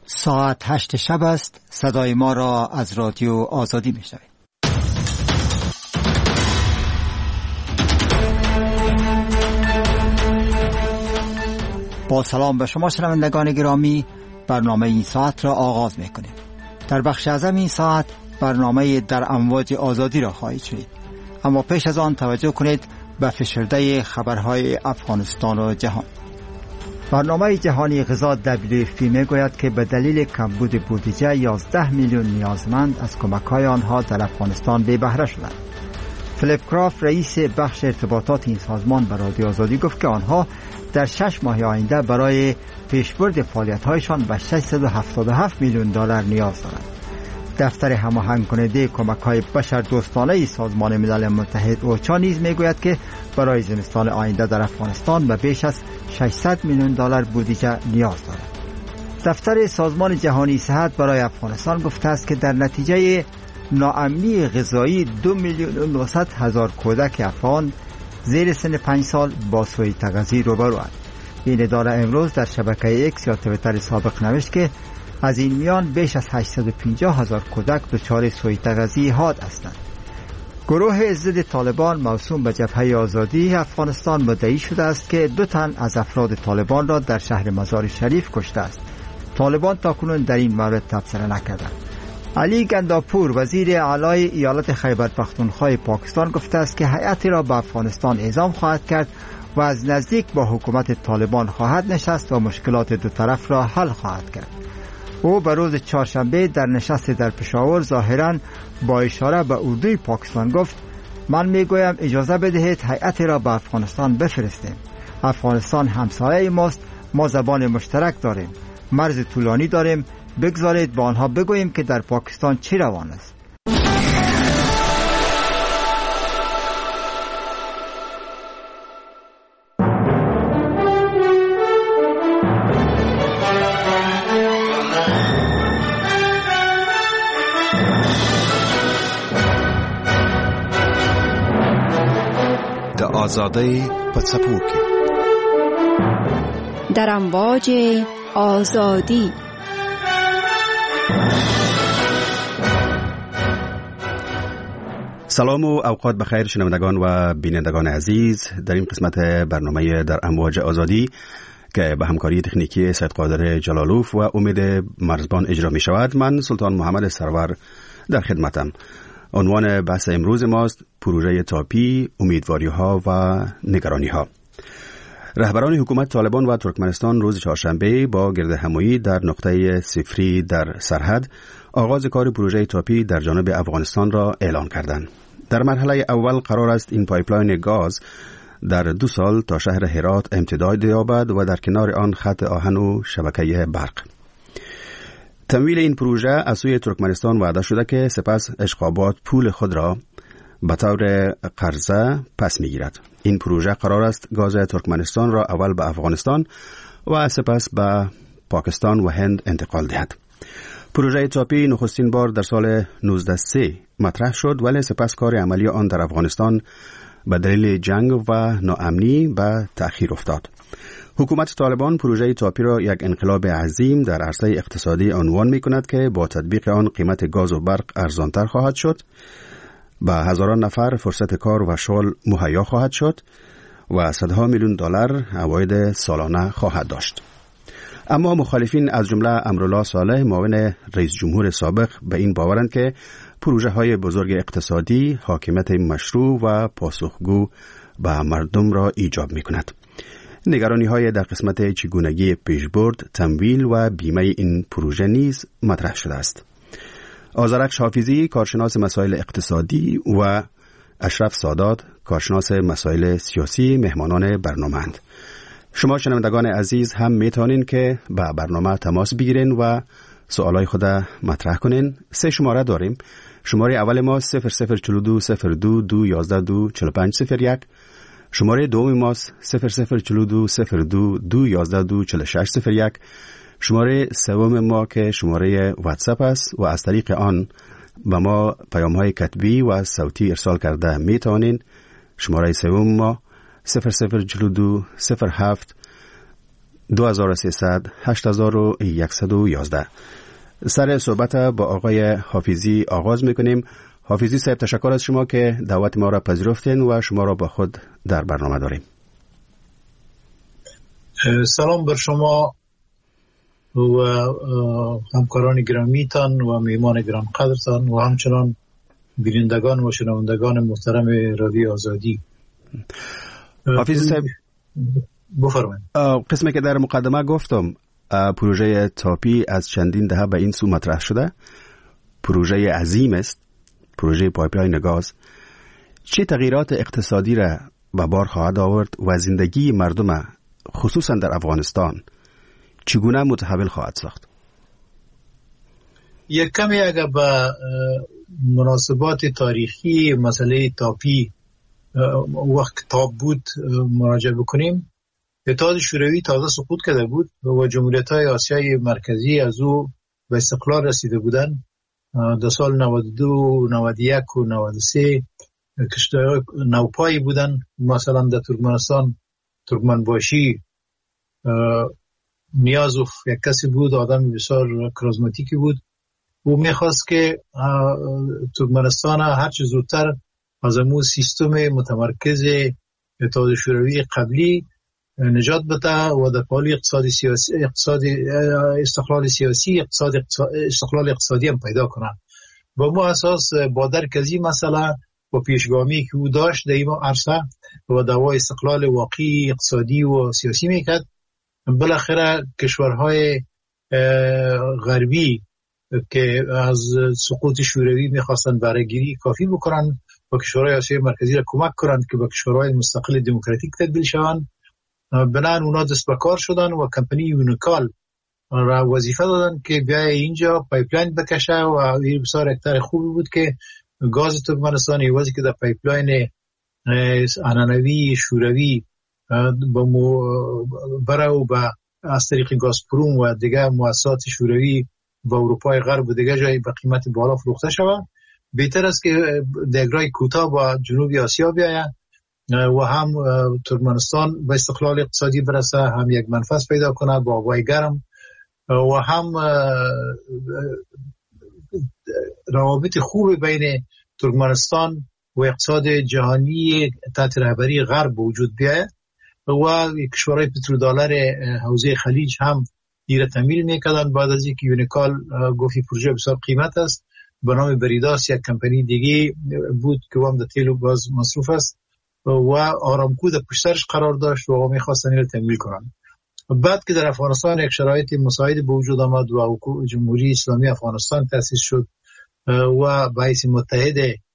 ساعت 8 شب است. صدای ما را از رادیو آزادی میشنوید. با سلام به شما شنوندگان گرامی، برنامه این ساعت را آغاز میکنیم. در بخش اعظم این ساعت برنامه در امواج آزادی را خواهید شنید، اما پیش از آن توجه کنید به فشرده خبرهای افغانستان و جهان. برنامه جهانی غذا WFP میگوید که به دلیل کمبود بودجه 11 میلیون نیازمند از کمک‌های آنها در افغانستان بی بهره شدند. فلیپ کرافت رئیس بخش ارتباطات این سازمان به رادیو آزادی گفت که آنها در 6 ماه آینده برای پیشبرد فعالیت‌هایشان به 677 میلیون دلار نیاز دارند. دفتر هماهنگ کننده کمک‌های بشردوستانه سازمان ملل متحد اوچا نیز میگوید که برای زمستان آینده در افغانستان به بیش از 600 میلیون دلار بودجه نیاز دارد. دفتر سازمان جهانی صحت برای افغانستان گفته است که در نتیجه ناامنی غذایی 2,900,000 کودک افغان زیر سن 5 سال با سوء تغذیه روبروند. این اداره امروز در شبکه ایکس یا توییتر سابق نوشت که از این میان بیش از 850,000 کودک دچار سوء تغذیه حاد هستند. گروه ضد طالبان موسوم به جبهه آزادی افغانستان مدعی شده است که 2 تن از افراد طالبان را در شهر مزار شریف کشته است. طالبان تاکنون در این مورد تبصره نکردند. علی گنداپور وزیر اعلی ایالت خیبر پختونخوا پاکستان گفته است که هیئتی را به افغانستان اعزام خواهد کرد و از نزدیک با حکومت طالبان خواهد نشست و مشکلات دو طرف را حل خواهد کرد. او به روز چهارشنبه در نشست در پشاور ظاهراً با اشاره به اردوی پاکستان گفت: من میگویم اجازه بدهید هیئتی را به افغانستان بفرستیم. افغانستان همسایه ماست، ما زبان مشترک داریم، مرز طولانی داریم، بگذارید با آنها بگوییم که در پاکستان چی روان است. آزادی پڅپوکي در امواج آزادی. سلام و اوقات بخیر شنوندگان و بینندگان عزیز. در این قسمت برنامه در امواج آزادی که به همکاری تکنیکی سید قادر جلالوف و امید مرزبان اجرا می شود، من سلطان محمد سرور در خدمتم. عنوان بحث امروز ماست پروژه تاپی، امیدواری‌ها و نگرانی‌ها. رهبران حکومت طالبان و ترکمنستان روز چهارشنبه با گردهمایی در نقطه صفری در سرحد آغاز کار پروژه تاپی در جانب افغانستان را اعلان کردند. در مرحله اول قرار است این پایپلاین گاز در 2 سال تا شهر هرات امتداد یابد و در کنار آن خط آهن و شبکه برق. تمویل این پروژه از سوی ترکمنستان وعده شده که سپس اشقابات پول خود را به طور قرضه پس میگیرد. این پروژه قرار است گاز ترکمنستان را اول به افغانستان و سپس به پاکستان و هند انتقال دهد. پروژه تاپی نخستین بار در سال 1903 مطرح شد، ولی سپس کار عملی آن در افغانستان به دلیل جنگ و ناامنی به تأخیر افتاد. حکومت طالبان پروژه تاپی را یک انقلاب عظیم در عرصه اقتصادی عنوان می کند که با تطبیق آن قیمت گاز و برق ارزانتر خواهد شد، به هزاران نفر فرصت کار و شغل مهیا خواهد شد و صدها میلیون دلار عواید سالانه خواهد داشت. اما مخالفین از جمله امرالله صالح معاون رئیس جمهور سابق به این باورند که پروژه های بزرگ اقتصادی حاکمیت مشروع و پاسخگو به مردم را ایجاب می کند. نگرانی های در قسمت چگونگی پیشبرد، تمویل و بیمه این پروژه نیز مطرح شده است. آذرخش حافظی کارشناس مسائل اقتصادی و اشرف سادات کارشناس مسائل سیاسی مهمانان برنامه‌اند. شما شنوندگان عزیز هم میتونین که با برنامه تماس بگیرین و سوالای خود مطرح کنین. 3 شماره داریم. شماره اول ما 0042 02 211 24501. شماره دوم ما 0042 02 211 24601. شماره سوم ما که شماره واتساپ است و از طریق آن به ما پیام‌های کتبی و صوتی ارسال کرده میتونین. شماره سوم ما 0042 07 2300 8111. سر صحبت با آقای حافظی آغاز میکنیم. حافظی صاحب، تشکر از شما که دعوت ما را پذیرفتین و شما را با خود در برنامه داریم. سلام بر شما و همکاران گرامیتان و میهمان گران قدرتان و همچنان بینندگان و شنوندگان محترم رادیو آزادی. حافظی صاحب بفرمایید. قسمی که در مقدمه گفتم، پروژه تاپی از چندین دهه به این سو مطرح شده. پروژه عظیم است، پروژه پایپلاین گاز. چه تغییرات اقتصادی را به بار خواهد آورد و زندگی مردم خصوصا در افغانستان چگونه متحول خواهد ساخت؟ یک کمی اگر به مناسبات تاریخی مسئله تاپی وقت کتاب بود مراجعه بکنیم، اتحاد شوروی تازه سقوط کرده بود و جمهوریت‌های آسیای مرکزی از او به استقلال رسیده بودند. در سال 92 91 و 93 کشورهای نوپایی بودن. مثلا در ترکمنستان ترکمنباشی نیازوف یک کسی بود، آدم بسیار کاریزماتیکی بود. او میخواست که ترکمنستان هرچه زودتر از امو سیستم متمرکز اتحاد شوروی قبلی نجات بده و در پالی اقتصادی سیاسی استقلال سیاسی استقلال اقتصادی هم پیدا کنه. با مو اساس با درک از این مسئله و پیشگامی که او داشت در این عرصه و دعوای استقلال واقعی اقتصادی و سیاسی میکرد، بالاخره کشورهای غربی که از سقوط شوروی میخواستن برگیری کافی بکنن و کشورهای آسیای مرکزی را کمک کنند که به کشورهای مستقل دموکراتیک تبدیل شوند، بنابراین اونا دست به کار شدن و کمپانی یونیکال را وظیفه دادن که بیای اینجا پایپلاین بکشه و این بسیار اکتر خوبی بود که گاز ترکمنستان ایوازی که در پایپلاین عنعنوی شوروی بره و از طریق گازپروم و دیگه مؤسسات شوروی و اروپای غرب و دیگه جای به قیمت بالا فروخته شود، بهتر است که دگرای کوتاه با جنوبی آسیا بیاید و هم ترکمنستان به استقلال اقتصادی برسه، هم یک منفعت پیدا کنه با هوای گرم و هم روابط خوب بین ترکمنستان و اقتصاد جهانی تحت رهبری غرب وجود بیاید و کشورهای پترودلار حوزه خلیج هم ایره تمویل میکردن. بعد از اینکه یونیکال گفتی پروژه بسیار قیمت است، به نام بریداس یک کمپانی دیگه بود که هم در تیل و گاز مصروف است و آرامکو در پشترش قرار داشت و میخواستن ایره تمویل کنن. بعد که در افغانستان یک شرایط مساعد به وجود آمد و جمهوری اسلامی افغانستان تأسیس شد و به حیث متحد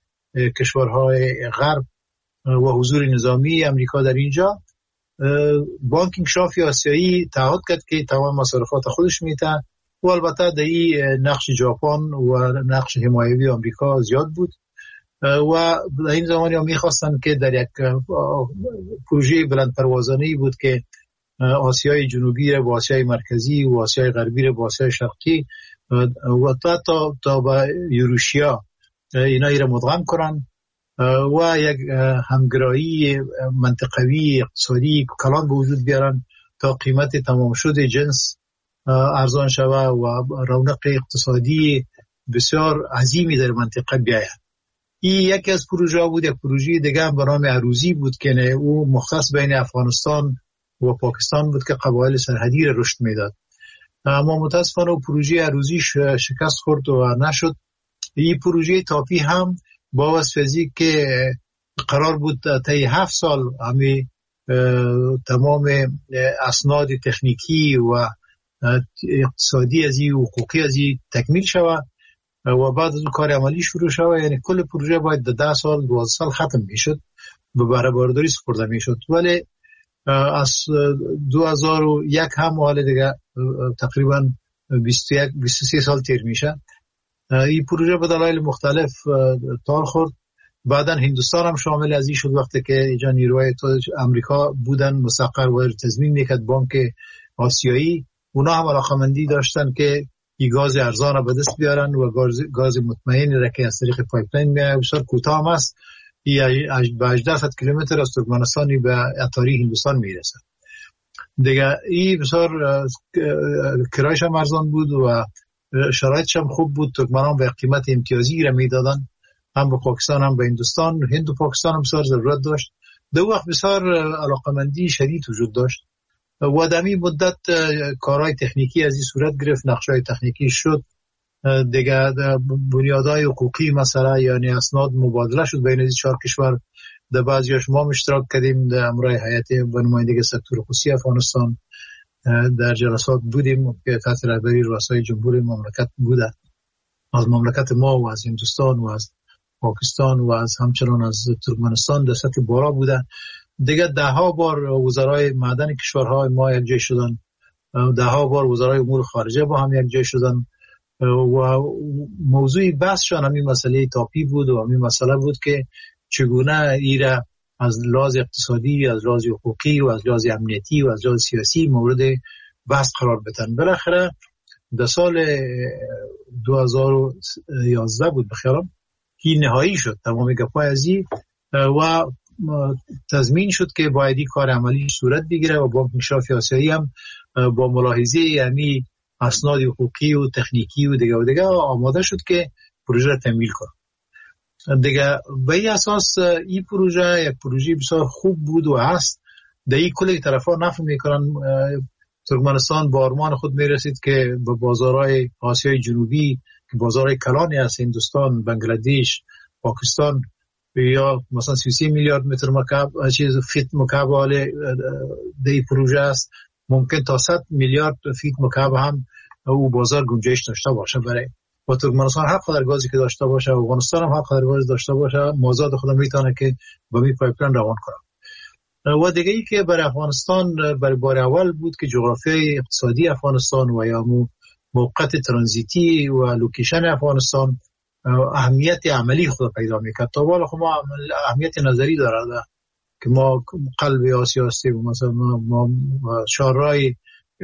کشورهای غرب و حضور نظامی امریکا در اینجا، بانک انکشاف آسیایی تعهد کرد که تمام مصارفات خودش میده و البته در این نقش ژاپن و نقش حمایوی آمریکا زیاد بود و در این زمانی هم میخواستن که در یک پروژه بلند پروازانه‌ای بود که آسیای جنوبی را با آسیای مرکزی و آسیای غربی را با آسیای شرقی و تا به یوروشیا اینا را مدغم کنن و یک همگرایی منطقوی اقتصادی کلان به وجود بیارن تا قیمت تمام شده جنس ارزان شود و رونق اقتصادی بسیار عظیمی در منطقه بیاید. این یکی از پروژه بود. یک پروژه دیگه هم به نام عروضی بود که او مختص بین افغانستان و پاکستان بود که قبایل سرحدی را رشد میداد، اما متاسفانه پروژه عروضی شکست خورد و نشد. این پروژه تاپی هم با واسطه که قرار بود تا 7 سال همه تمام اسناد تکنیکی و اقتصادی از این حقوقی از این تکمیل شود و بعد از اون کار عملی شروع شود، یعنی کل پروژه باید 10 سال 12 سال ختم میشد و بهره برداری سپرده میشد. ولی از 2001 هم حال دیگه تقریبا 23 سال تیر میشه. این پروژه به دلایل مختلف تار خورد. بعدن هندوستان هم شامل از این شد وقتی که اینجا نیروهای امریکا بودن مستقر و تضمین میکرد بانک آسیایی. اونا هم علاقمندی داشتن که این گاز ارزان را به دست بیارن و گاز مطمئن را که از طریق پایپلاین میاد بسیار کوتاه هم است، به 18 کیلومتر از ترکمنستان به اتاری هندوستان میرسه. دیگه این بسیار کرایش هم ارزان بود و شرایطش هم خوب بود. ترکمنان به قیمت امتیازی را میدادن، هم به پاکستان هم به هندوستان. هند و پاکستان هم بسیار ضرورت داشت. دو وقت بسیار علاقمندی شدید وجود داشت و در این مدت کارهای تکنیکی از این صورت گرفت، نقشه‌های تکنیکی شد دیگه، بنیادهای حقوقی مثلا یعنی اسناد مبادله شد بین این چهار کشور. در بعضیاش ما اشتراک کردیم در امرای هیئت و نمایندگی سکتور خصوصی افغانستان در جلسات بودیم که تحت رهبری رؤسای جمهور مملکت بوده، از مملکت ما و از هندوستان و از پاکستان و از همچنان از ترکمنستان در سطح بالا بوده دیگه. ده ها بار وزرای معدن کشورهای ما یک جای شدن، ده ها بار وزرای امور خارجه با هم یک جای شدن و موضوع بحثشان همین مسئله تاپی بود و همین مسئله بود که چگونه ایره از لحاظ اقتصادی، از لحاظ حقوقی و از لحاظ امنیتی و از لحاظ سیاسی مورد بحث قرار بدن. بالاخره در سال 2011 بود بخیرم که نهایی شد تمام گپای ازی و تضمین شد که باید این کار عملی صورت بگیره و بانک انکشاف آسیایی هم با ملاحظه یعنی اسناد حقوقی و تکنیکی و دیگه آماده شد که پروژه را تمویل کنه. دیگه به این اساس این پروژه یک پروژه بسیار خوب بود و هست. در این کل طرفا نفع میکنن. ترکمنستان با آرمان خود میرسید که به بازارهای آسیای جنوبی که بازارهای کلانی هست، هندوستان، بنگلادش، پاکستان، یا مثلا 33 میلیارد متر مکعب چیز فیت مکعب حال در این پروژه است، ممکن تا 100 میلیارد فیت مکعب هم او بازار گنجایش داشته باشه. برای با ترکمنستان حق در گازی که داشته باشه، افغانستان هم حق در گاز داشته باشه، مازاد خود میتونه که با می پایپلاین روان کنه. و دیگه ای که برای افغانستان برای بار اول بود که جغرافیای اقتصادی افغانستان و یا موقعیت ترانزیتی و لوکیشن افغانستان اهمیت عملی خود پیدا میکرد. تا بالا خب ما اهمیت نظری داره که ما قلب آسیا هستیم، مثلا ما شارای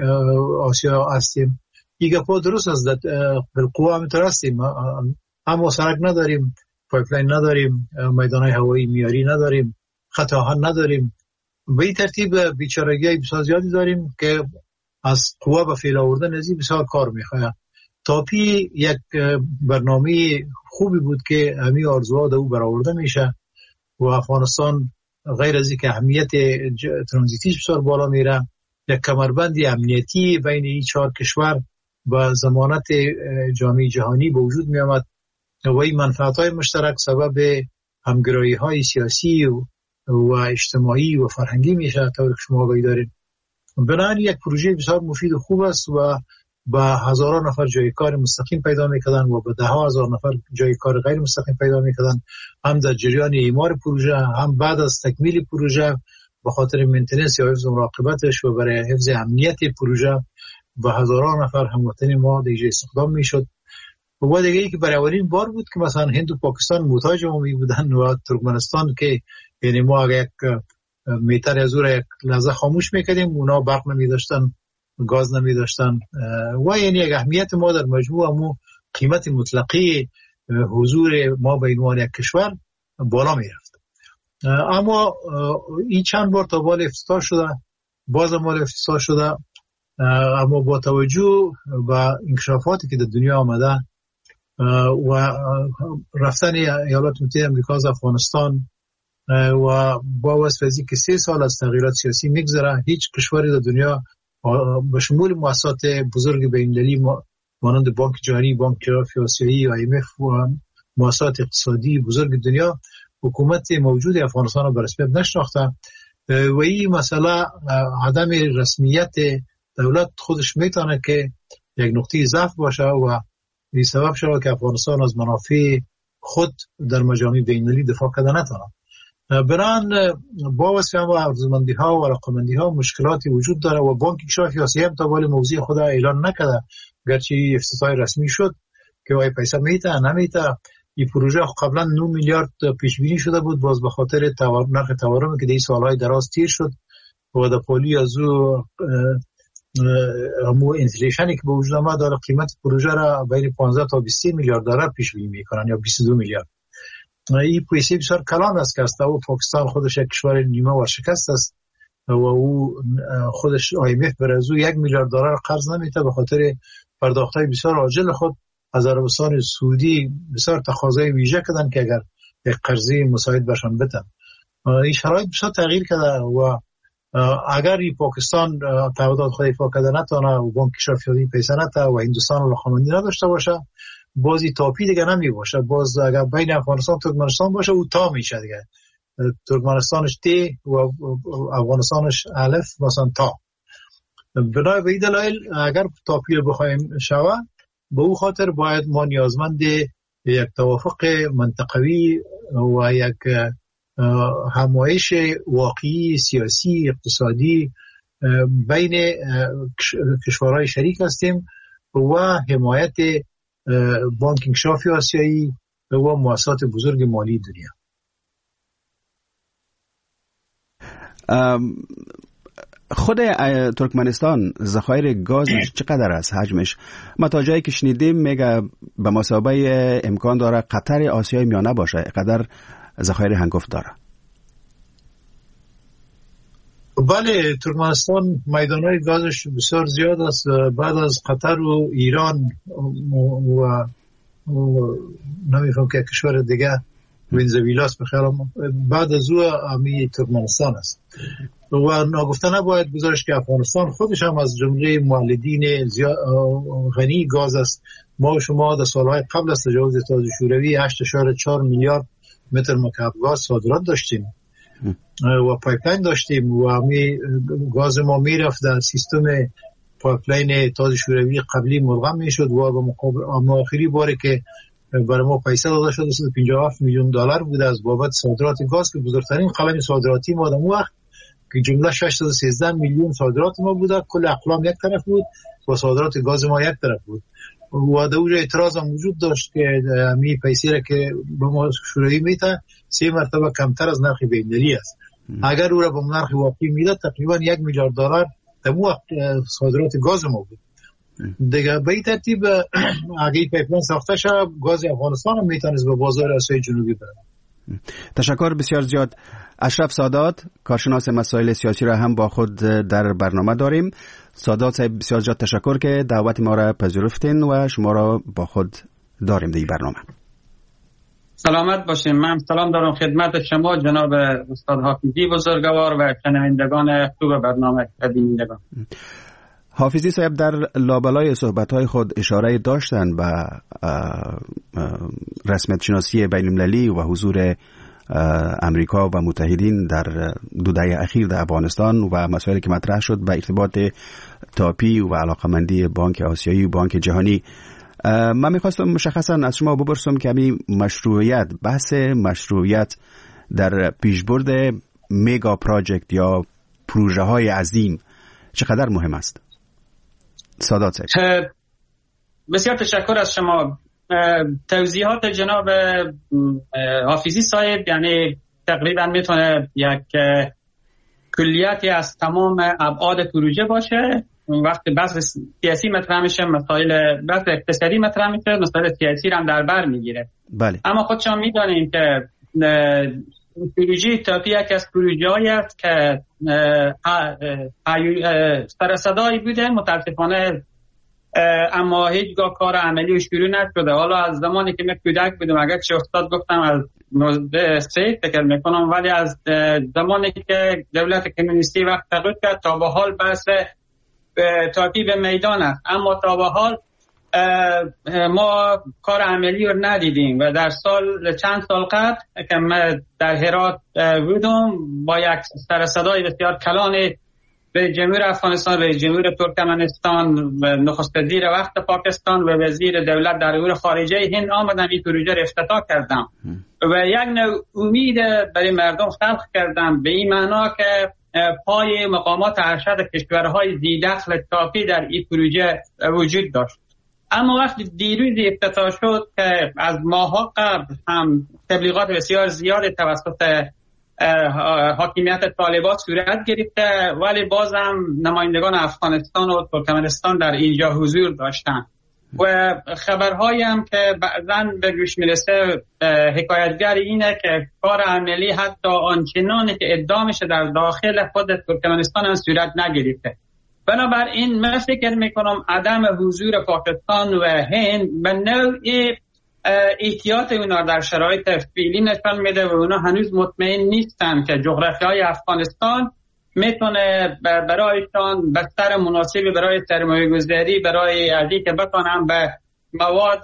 آسیا هستیم. این گپا درست است، بالقوه همینطور هستیم، اما سرک نداریم، پایپلاین نداریم، میدانهای هوایی میاری نداریم، خط آهن نداریم. به این ترتیب بیچارگی بسیار زیادی داریم که از قوه به فعل آوردن از این بسیار کار میخواد. تاپی یک برنامه خوبی بود که همین آرزوها در او برآورده میشه و افغانستان غیر از اینکه اهمیت ترانزیتیش بسیار بالا میره، یک کمربند امنیتی بین این چهار کشور با ضمانت جامعه جهانی به وجود می آمد و این منفعت‌های مشترک سبب همگرایی‌های سیاسی و اجتماعی و فرهنگی میشه. طوری که شما آگاهی دارید، بنابراین یک پروژه بسیار مفید و خوب است و با هزاران نفر جای کار مستقیم پیدا می‌کردن و با ده ها هزار نفر جای کار غیر مستقیم پیدا می‌کردن، هم در جریان اعمار پروژه هم بعد از تکمیل پروژه به خاطر مینتیننس یا حفظ مراقبتش و برای حفظ امنیت پروژه با هزاران نفر هموطن ما دیگه استخدام میشد. و دیگه ای که برای اولین بار بود که مثلا هند و پاکستان محتاج ما می بودن و ترکمنستان که یعنی ما اگه یک میتر از اون یک لحظه خاموش میکردیم اونا برق نمی داشتن، گاز نمی داشتن و یعنی یک اهمیت ما در مجموع همون قیمت مطلقی حضور ما به عنوان یک کشور بالا می رفت. اما این چند بار تا بال افتتاح شده، باز مال افتتاح شده، اما با توجه به انکشافاتی که در دنیا آمده و رفتن ایالات متحده آمریکا از افغانستان و با واسطه که 3 سال از تغییرات سیاسی میگذره، هیچ کشوری در دنیا به شمول مؤسسات بزرگ بین‌المللی مانند بانک جهانی، بانک انکشاف آسیایی، IMF و مؤسسات اقتصادی بزرگ دنیا حکومت موجود افغانستان را به رسمیت نشناخته و این مسئله عدم رسمیت دولت خودش میتونه که یک نقطه ضعف باشه و این سبب شود که افغانستان از منافع خود در مجامع بین‌المللی دفاع کرده نتونه. بنابراین با واسطه هم ارزشمندی ها و رقمندی ها مشکلاتی وجود داره و بانک انکشاف آسیایی هم تا ولی موضوع خود اعلان نکرده، گرچه افتتاح رسمی شد که وای پیسه میته نمیته. این پروژه قبلا 9 میلیارد پیش بینی شده بود، باز به خاطر نرخ تورمی که در این سالهای دراز تیر شد و در پالی از او همون انفلیشنی که به وجود آمد داره قیمت پروژه را بین 15 تا 23 میلیارد دلار پیش بینی میکنن یا 22 میلیارد. این پیسه بسیار کلان است که است و پاکستان خودش یک کشور نیمه ورشکست است و او خودش IMF بر از او $1 میلیارد قرض نمیده به خاطر پرداخت‌های بسیار عاجل خود. از عربستان سعودی بسیار تقاضای ویژه کردن که اگر یک قرضی مساعد برشان بدن. این شرایط بسیار تغییر کرده و اگر پاکستان تعهدات خود ایفا کرده نتونه و بانک کشافیابی پیسه نده و هندوستان رقمندی نداشته باشه، بازی تاپی دیگه نمی باشه. باز اگر بین افغانستان و ترکمنستان باشه او تا میشه دیگه، ترکمنستانش تی و افغانستانش الف مثلا تا. بنابراین به این دلایل اگر تاپی رو بخوایم شوه، به او خاطر باید ما نیازمند یک توافق منطقوی و یک همایش واقعی سیاسی اقتصادی بین کشورهای شریک هستیم و حمایت بانک انکشافی آسیایی و مؤسسات بزرگ مالی دنیا. خود ترکمنستان ذخایر گازش چقدر است حجمش؟ ما تا جایی که شنیدیم میگه به مثابه امکان داره قطر آسیای میانه باشه، قدر ذخایر هنگفت داره. بله، ترکمنستان میدانهای گازش بسیار زیاد است. بعد از قطر و ایران و نمیفهم که کشور دیگه ونزوئلاست بخیرم، بعد از او امی ترکمنستان است و ناگفته نباید گذاشت که افغانستان خودش هم از جمله مولدین غنی گاز است. ما و شما در سالهای قبل از تجاوز اتحادیه شوروی 8.4 میلیارد متر مکعب گاز صادرات داشتیم و پایپلاین داشتیم و همی گاز ما میرفت در سیستم پایپلاین اتحادیه شوروی قبلی ملغم میشد و به مقابل آخری باره که برای ما پیسه داده شد $57 میلیون بوده از بابت صادرات گاز که بزرگترین قلم صادراتی ما در اون وقت که جمله 613 میلیون صادرات ما بوده. کل اقلام یک طرف بود و صادرات گاز ما یک طرف بود و در اونجا اعتراض هم وجود داشت که می پیسه را که به ما شوروی میده 3 مرتبه کمتر از نرخ بین‌المللی است. اگر او را به نرخ واقعی میداد تقریبا $1 میلیارد در اون وقت صادرات گاز ما بود دیگه. به این ترتیب اگه پیپلاین ساخته شد گاز افغانستان هم میتونست به بازار آسیای جنوبی بره. تشکر بسیار زیاد. اشرف سادات، کارشناس مسائل سیاسی را هم با خود در برنامه داریم. سادات صاحب بسیار زیاد تشکر که دعوت ما را پذیرفتین و شما را با خود داریم در این برنامه. سلامت باشین. من سلام دارم خدمت شما جناب استاد حافظی بزرگوار و شنوندگان خوب برنامه بینندگان. حافظی صاحب در لابلای صحبت‌های خود اشاره داشتن به رسمیت شناسی بین‌المللی و حضور امریکا و متحدین در 2 دهه اخیر در افغانستان و مسائلی که مطرح شد به ارتباط تاپی و علاقمندی بانک آسیایی و بانک جهانی. من میخواستم مشخصا از شما بپرسم که همین مشروعیت، بحث مشروعیت در پیشبرد میگا پراجکت یا پروژه های عظیم چقدر مهم است؟ سادات صاحب. بسیار تشکر از شما. توضیحات جناب حافظی صاحب یعنی تقریبا میتونه یک کلیتی از تمام ابعاد پروژه باشه. وقتی بحث سیاسی مطرح میشه، مسائل بحث اقتصادی مطرح میشه، مسائل سیاسی رو هم در بر میگیره. بله. اما خودشان میدونیم که پروژه تاپی یک از پروژه‌ای است که سر صدایی بوده متاسفانه، اما هیچگاه کار عملی و شروع نشده. حالا از زمانی که من کودک بودم، اگر چه استاد گفتم از 93 فکر میکنم، ولی از زمانی که دولت کمونیستی وقت تغییر کرد تا به حال بحث تاپی به میدان است، اما تا به حال ما کار عملی رو ندیدیم و در چند سال قبل که من در هرات بودم با یک سر صدای بسیار کلان رئیس جمهور افغانستان، رئیس جمهور ترکمنستان و نخست وزیر وقت پاکستان و وزیر دولت در امور خارجه هند آمدم این پروژه را افتتاح کردم و یک نوع امید برای مردم خلق کردم به این معنا که پای مقامات ارشد کشورهای ذی‌دخل تاپی در این پروژه وجود داشت. اما وقتی دیروز افتتاح شد که از ماه‌ها قبل هم تبلیغات بسیار زیاد توسط حاکمیت طالبان صورت گرفته، ولی بازم نمایندگان افغانستان و ترکمنستان در اینجا حضور داشتند و خبرهایی هم که بعضن به گوش میرسه حکایتگر اینه که کار عملی حتی آنچنانی که ادعا میشه در داخل خود ترکمنستان هم صورت نگرفته. بنابراین من فکر میکنم عدم حضور پاکستان و هند به نوعی احتیاط اونا در شرایط فعلی نشان میده و اونا هنوز مطمئن نیستن که جغرافیای افغانستان میتونه برایشان بستر مناسبی برای سرمایه گذاری، برای ازی که بتونن به مواد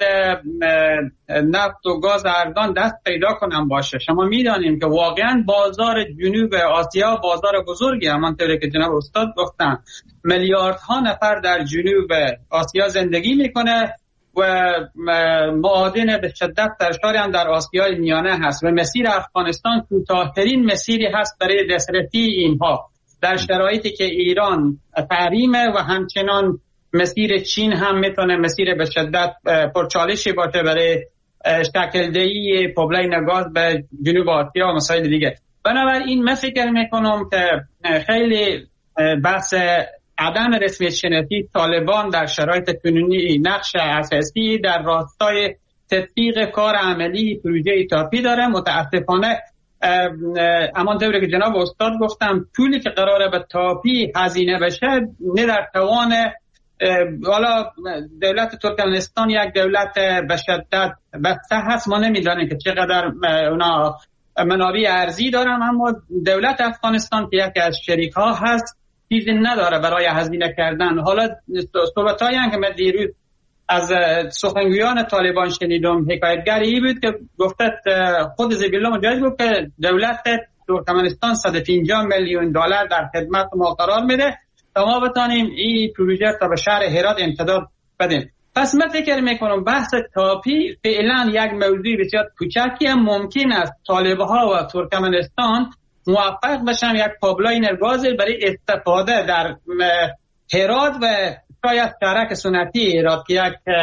نفت و گاز ارزان دست پیدا کنن باشه. شما میدانیم که واقعا بازار جنوب آسیا بازار بزرگی، همانطوری که جناب استاد گفتن میلیاردها نفر در جنوب آسیا زندگی میکنه و معادن به شدت سرشاری هم در آسیای میانه هست و مسیر افغانستان کوتاه‌ترین مسیری هست برای دسترسی اینها در شرایطی که ایران تحریمه و همچنان مسیر چین هم میتونه مسیر به شدت پرچالشی باشه برای شکل‌دهی پیپلاین گاز به جنوب آسیا و مسائل دیگه. بنابراین من فکر میکنم که خیلی بحث عدم رسمیت شناسی طالبان در شرایط کنونی نقش اساسی در راستای تطبیق کار عملی پروژه تاپی داره. متاسفانه همانطوری که جناب استاد گفتم طولی که قراره به تاپی هزینه بشه نه در توان حالا دولت ترکمنستان یک دولت به شدت بسته هست. ما نمیدانیم که چقدر اونا منابع ارزی دارن، اما دولت افغانستان که یکی از شریک ها هست چیزی نداره برای هزینه کردن. حالا صحبتایی که من دیروز از سخنگویان طالبان شنیدم حکایتگری بود که گفت خود زبیلا مجاز بود که دولت ترکمنستان 150 میلیون دلار در خدمت ما قرار میده تا ما بتانیم این پروژه تا به شهر هرات امتداد بدیم. پس من فکر میکنم بحث تاپی فعلا یک موضوع بسیار کوچکی هم ممکن است طالبها و ترکمنستان موفق بشن یک پایپلاین گاز برای استفاده در هرات و شاید شرک سنتی هرات که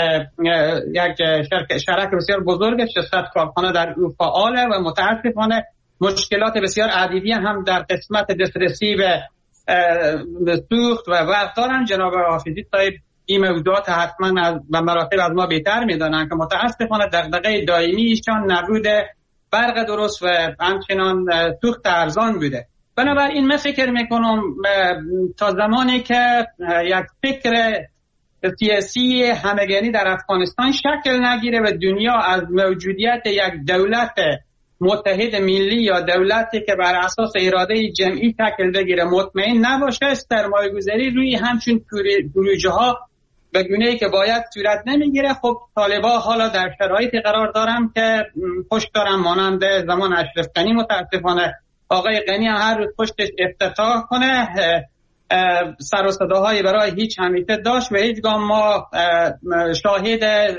یک شرک بسیار بزرگ 600 کارخانه در او فعاله و متاسفانه مشکلات بسیار عدیدی هم در قسمت دسترسی به سوخت و وقت دارن. جناب حافظی صاحب این موضوعات حتما به مراتب از ما بهتر میدانن که متاسفانه دغدغه دائمی ایشان نبود برق درست و همچنان سوخت ارزان بوده. بنابراین من فکر میکنم تا زمانی که یک فکر سیاسی همگانی در افغانستان شکل نگیره و دنیا از موجودیت یک دولت متحد ملی یا دولتی که بر اساس اراده جمعی شکل بگیره مطمئن نباشه، سرمایه گذاری روی همچین پروژه ها به گونه‌ای که باید صورت نمیگیره. خب طالبا حالا در شرایطی قرار دارن که پشت دارن، مانند زمان اشرف غنی متاسفانه آقای غنی هر روز پشتش افتتاح کنه، سر و صداهایی برای هیچ همیشه داشت و هیچ گام ما شاهد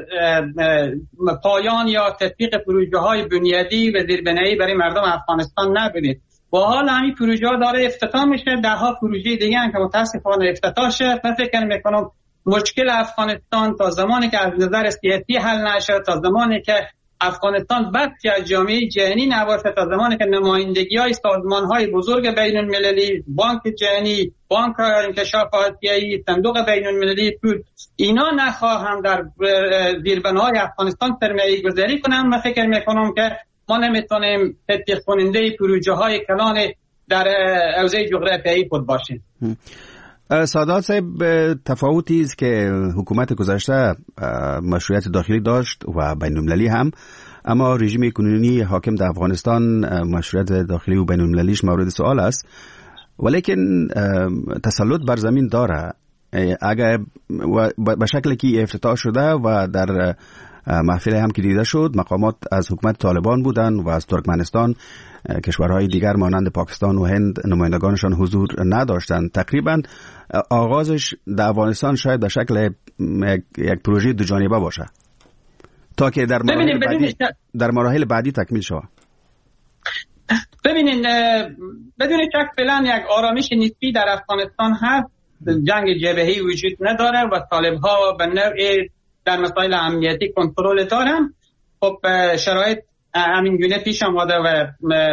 پایان یا تطبیق پروژه های بنیادی و زیربنایی برای مردم افغانستان نبودید. و حال همین پروژه ها داره افتتاح میشه، ده ها پروژه دیگه هم که متاسفانه افتتاح شد. من فکر میکنم مشکل افغانستان تا زمانی که از نظر سیاسی حل نشه، تا زمانی که افغانستان بخشی از جامعه جهانی نباشه، تا زمانی که نمایندگی‌های سازمان‌های بزرگ بین‌المللی، بانک جهانی، بانک انکشاف آسیایی، صندوق بین‌المللی پول اینا نخواهند در زیربناهای افغانستان سرمایه‌گذاری کنند، من فکر می‌کنم که ما نمی‌تونیم تطبیق کننده پروژه‌های کلان در حوزه جغرافیایی خود باشیم. سادات صاحب، تفاوتی است که حکومت گذشته مشروعیت داخلی داشت و بین‌المللی هم، اما رژیم کنونی حاکم در افغانستان مشروعیت داخلی و بین‌المللیش مورد سوال است، ولیکن تسلط بر زمین داره. اگر به شکلی که افتتاح شده و در محفل هم که دیده شد مقامات از حکومت طالبان بودن و از ترکمنستان کشورهای دیگر مانند پاکستان و هند نمایندگانشان حضور نداشتند. تقریبا آغازش در افغانستان شاید به شکل یک پروژه دو جانبه باشه تا که در مراحل بعدی تکمیل شود. ببینید بدون شک فعلا یک آرامش نسبی در افغانستان هست، جنگ جبهه‌ای وجود نداره و طالب‌ها به نوعی در مسائل امنیتی کنترل دارن. خب شرایط همین گونه پیش آمده و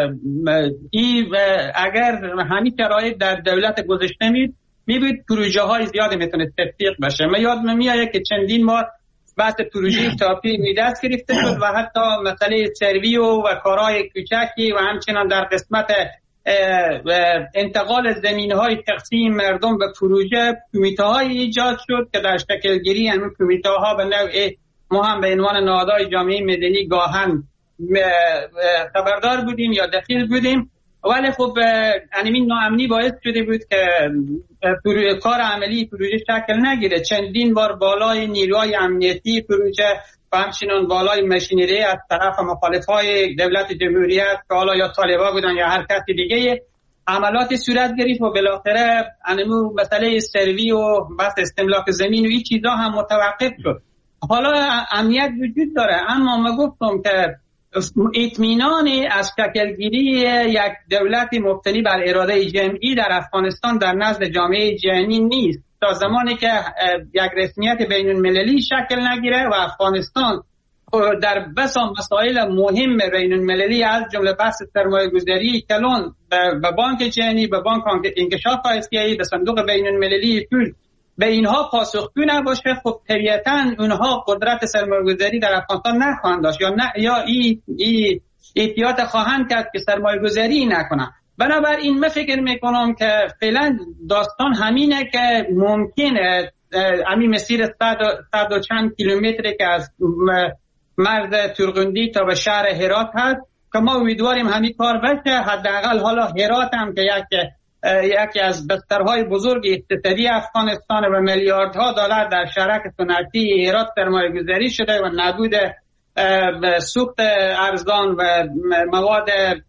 اگر همین شرایط در دولت گذشته میبود پروژه های زیادی میتونه تطبیق بشه. من یادم میاد که چندین بار بحث پروژه تاپی دست گرفته شد و حتی مسئله سرویو و کارهای کوچکی و همچنان در قسمت انتقال زمین‌های تقسیم مردم به پروژه کمیته‌های ایجاد شد که در شکل گیری همین کمیته‌ها به نوع ما هم به عنوان نهادهای جامعه مدنی گاهن خبردار بودیم یا دخیل بودیم، ولی خب همین ناامنی باعث شده بود که کار عملی پروژه شکل نگیره. چندین بار بالای نیروهای امنیتی پروژه و همچنان بالای ماشینری از طرف مخالفای دولت جمهوریت که حالا یا طالبان بودن یا هر کسی دیگه عملاتی صورت گرفت و بالاخره انمو مسئله سروی و بحث استملاک زمین و این چیزا هم متوقف شد. حالا امنیت وجود داره، اما ما گفتم که اطمینان از شکلگیری یک دولتی مبتنی بر اراده جمعی در افغانستان در نزد جامعه جهانی نیست تا زمانی که یک رسمیت بین المللی شکل نگیره و افغانستان در بسا مسائل مهم بین المللی از جمله بحث سرمایه گذاری کلان به بانک جهانی، به بانک انکشاف آسیایی، به صندوق بین المللی پول به اینها پاسخگو نباشه، خب طبیعتاً اونها قدرت سرمایه‌گذاری در افغانستان نخواهند داشت یا ای احتیاط خواهند کرد که سرمایه‌گذاری نکنن. بنابراین من فکر میکنم که فعلا داستان همینه که ممکنه همین مسیر 100 و چند کیلومتری که از مرز تورغندی تا به شهر هرات هست که ما امیدواریم همین کار بشه. حداقل حالا هرات هم که یکی از بسترهای بزرگ اقتصادی افغانستان و میلیاردها دلار در شرک صنعتی هرات سرمایه‌گذاری شده و نبود سوخت ارزان و مواد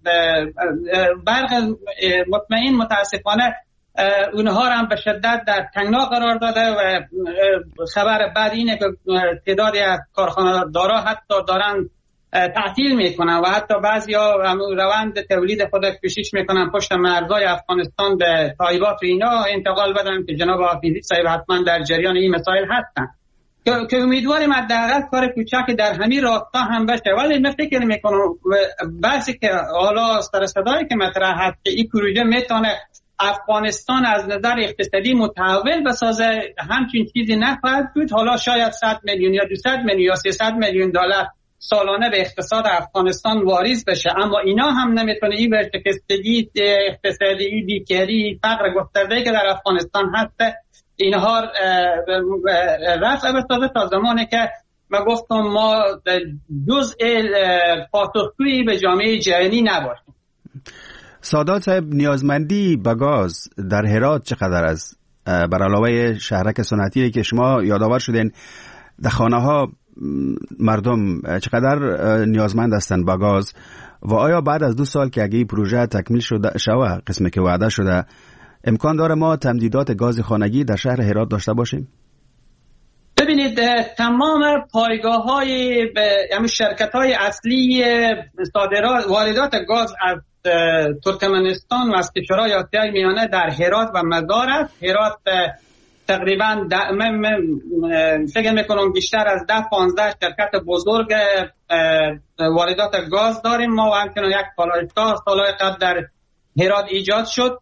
برق مطمئن متاسفانه اونها هم به شدت در تنگنا قرار داده و خبر بعد اینه که تعدادی از کارخانه دارا حتی دارن تعطیل میکنن و حتی بعضیا روند تولید خود کوشش میکنن پشت مرزهای افغانستان به تایبات و اینا انتقال بدن که جناب حافظی صاحب حتما در جریان این مسائل هستن که امیدواریم حداقل کار کوچک در همین راستا هم بشه. ولی من فکر میکنم بحثی که حالا سر صدایی که مطرح هست که این پروژه میتونه افغانستان از نظر اقتصادی متحول بسازه، همچین چیزی نخواهد بود. حالا شاید 100 میلیون یا 200 میلیون یا 300 میلیون دلار سالانه به اقتصاد افغانستان واریز بشه، اما اینا هم نمیتونه این ورشکستگی اقتصادی، بیکاری، فقر گسترده‌ای که در افغانستان هست اینها رفع بسازه تا زمانی که من گفتم ما جزء پاسخگویی به جامعه جهانی نباشیم. سادات صاحب، نیازمندی به گاز در هرات چقدر است؟ بر علاوه شهرک صنعتی که شما یادآور شدین، در خانه ها مردم چقدر نیازمند هستند به گاز و آیا بعد از 2 سال که اگه این پروژه تکمیل شده قسمی که وعده شده امکان داره ما تمدیدات گاز خانگی در شهر هرات داشته باشیم؟ ببینید تمام پایگاه‌های یعنی شرکت‌های اصلی صادرات واردات گاز از ترکمنستان و از کشورهای آسیای میانه در هرات و مزار است. هرات تقریبا فکر میکنم بیشتر از 10-15 شرکت بزرگ واردات گاز داریم. ما و همچنان یک پالایشگاه سالهای قبل در هرات ایجاد شد.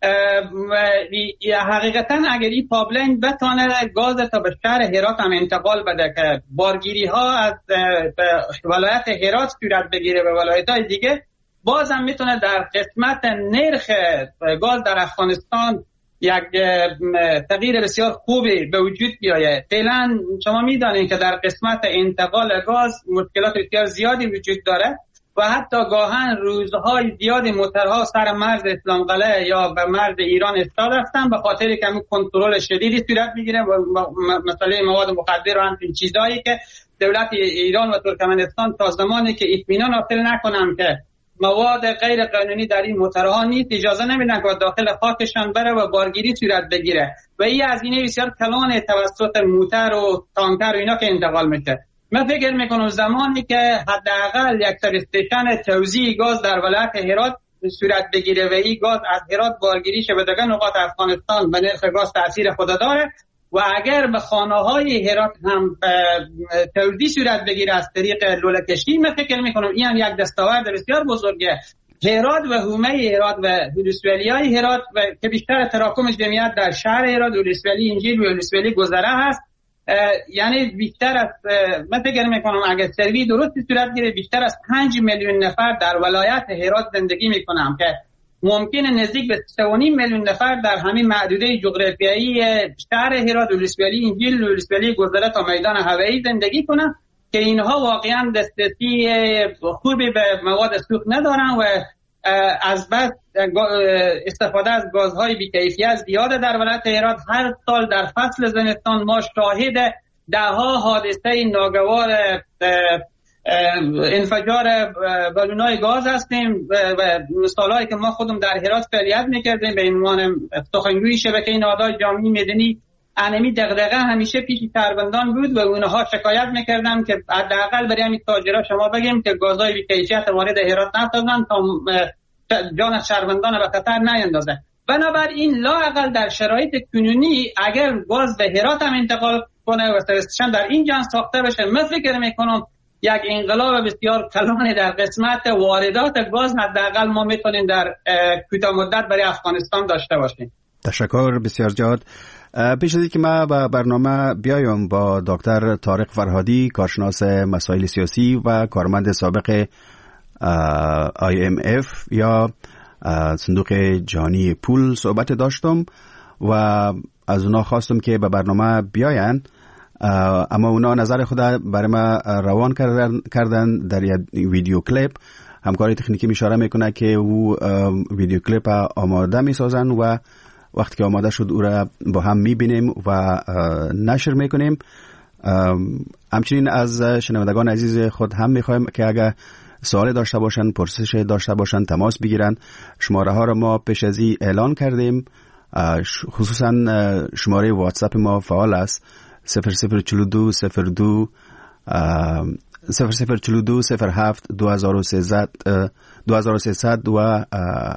حقیقتا اگر این پایپلاین بتونه گاز تا به شهر هرات هم انتقال بده که بارگیری ها از ولایت هرات صورت بگیره به ولایت های دیگه، باز هم میتونه در قسمت نرخ گاز در افغانستان یک تغییر بسیار خوبی به وجود بیاید. فعلا شما میدانید که در قسمت انتقال گاز مشکلات بسیار زیادی وجود داره و حتی گاهن روزهای زیادی موترها سر مرز اسلام قلعه یا به مرز ایران استاد رفتن به خاطر که کنترل شدیدی صورت میگیره و مسئله مواد مخدر و همین چیزایی که دولت ایران و ترکمنستان تا زمانی که اطمینان حاصل نکنن که مواد غیر قانونی در این موترها نیست اجازه نمیدن که داخل خاکشان بره و بارگیری صورت بگیره و این هزینه بسیار کلان توسط موتر و تانکر و اینا که انتقال میشه. من فکر میکنم زمانی که حداقل یک سر استیشن توزیع گاز در ولایت هرات صورت بگیره و این گاز از هرات بارگیری شه به دیگر نقاط افغانستان به نرخ گاز تاثیر خود داره و اگر به خانه‌های هرات هم توزیع صورت بگیره از طریق لوله کشی، من فکر میکنم این هم یک دستاورد بسیار بزرگه. هرات و حومه هرات و ولسوالی‌های هرات و که بیشتر تراکم جمعیت در شهر هرات، ولسوالی انجیل و ولسوالی گذره هست، یعنی بیشتر از من فکر میکنم اگر سروی درستی صورت گیره بیشتر از 5 میلیون نفر در ولایت هرات زندگی میکنم که ممکنه نزدیک به 3.5 میلیون نفر در همین محدوده جغرافیایی شهر هرات، ولسوالی انجیل، ولسوالی گذره تا میدان هوایی زندگی کنن که اینها واقعا دسترسی خوبی به مواد سوخت ندارن و از بس استفاده از گازهای بی‌کیفیت زیاده در ولایت هرات. هر سال در فصل زمستان ما شاهد ده‌ها حادثه ناگوار انفجار بالونای گاز هستیم و مثالایی که ما خودم در هرات فعالیت میکردیم به عنوان سخنگوی شبکه نهادهای جامعه مدنی، انمی دغدغه همیشه پیش شهروندان بود و اونها شکایت میکردن که حداقل برای همین تاجرها شما بگیم که گازهای بی‌کیفیت وارد هرات نسازن تا جان شهروندان به خطر نیندازه. بنابراین لااقل در شرایط کنونی اگر گاز به هرات هم انتقال کنه و سرستشن در این جان ساخته بشه، من فکر میکنم یک انقلاب بسیار کلان در قسمت واردات گاز حداقل ما میتونیم در کوتاه مدت برای افغانستان داشته باشیم. تشکر بسیار زیاد. پیش از اینکه ما به برنامه بیایم با دکتر طارق فرهادی، کارشناس مسائل سیاسی و کارمند سابق IMF یا صندوق جهانی پول صحبت داشتم و از اونا خواستم که به برنامه بیاین، اما اونا نظر خود برای ما روان کردن در یک ویدیو کلیپ. همکاری تکنیکی اشاره میکنه که او ویدیو کلیپ آماده میسازن و وقتی که آماده شد او را با هم میبینیم و نشر میکنیم. همچنین از شنوندگان عزیز خود هم میخوایم که اگر سوال داشته باشن، پرسش داشته باشن، تماس بگیرن. شماره ها را ما پیش از این اعلان کردیم، خصوصا شماره واتساپ ما فعال است 0042 02 0042 07 2300 و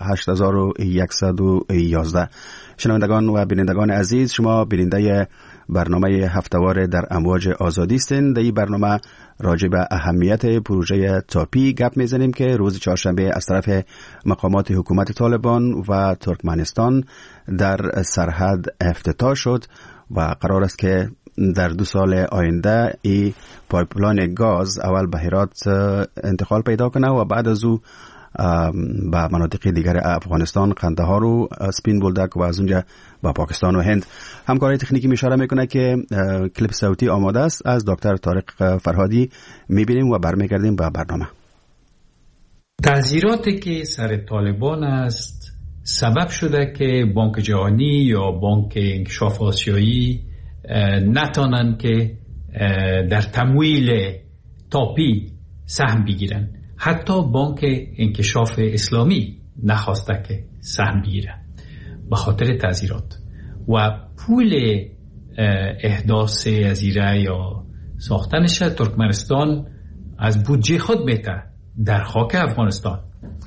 8111. شنوندگان و بینندگان عزیز، شما بیننده برنامه هفتهوار در امواج آزادی هستین. در این برنامه راجع به اهمیت پروژه تاپی گپ میزنیم که روز چهارشنبه از طرف مقامات حکومت طالبان و ترکمنستان در سرحد افتتاح شد و قرار است که در 2 سال آینده این پایپلاین گاز اول به هرات انتقال پیدا کنه و بعد از او به مناطق دیگر افغانستان، قندهار و سپین بولدک و از اونجا با پاکستان و هند. همکاری تکنیکی اشاره میکنه که کلیپ صوتی آماده است. از دکتر طارق فرهادی میبینیم و برمیگردیم به برنامه. تحذیراتی که سر طالبان است سبب شده که بانک جهانی یا بانک انکشاف آسیایی نتانند که در تمویل تاپی سهم بگیرن. حتی بانک انکشاف اسلامی نخواسته که سهم بگیره به خاطر تحذیرات و پول احداث جزیره یا ساختنش ترکمنستان از بودجه خود میته در خاک افغانستان.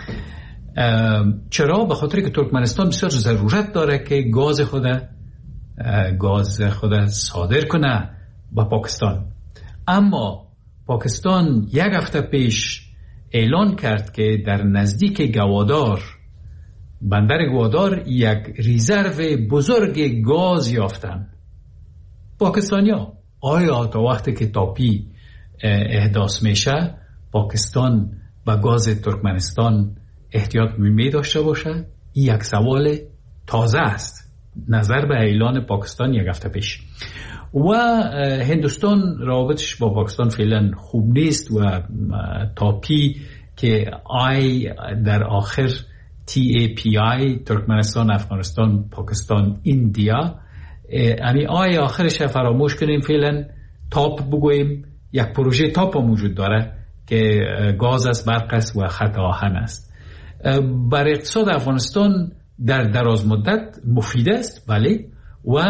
چرا؟ به خاطر که ترکمنستان بسیار ضرورت داره که گاز خود صادر کنه به پاکستان. اما پاکستان یک هفته پیش اعلان کرد که در نزدیک گوادار، بندر گوادار، یک ریزرو بزرگ گاز یافتن. پاکستانیا آیا تا وقتی که تاپی احداث میشه پاکستان به گاز ترکمنستان احتیاط می داشته باشه؟ این یک سوال تازه است نظر به اعلان پاکستان یک هفته پیش. و هندوستان روابطش با پاکستان فعلا خوب نیست و تاپی که آی در آخر TAPI ترکمنستان، افغانستان، پاکستان، ایندیا، امی آی آخرش فراموش کنیم، فعلا تاپ بگوییم. یک پروژه تاپ موجود داره که گاز است، برق است و خط آهن است. بر اقتصاد افغانستان در دراز مدت مفید است ولی و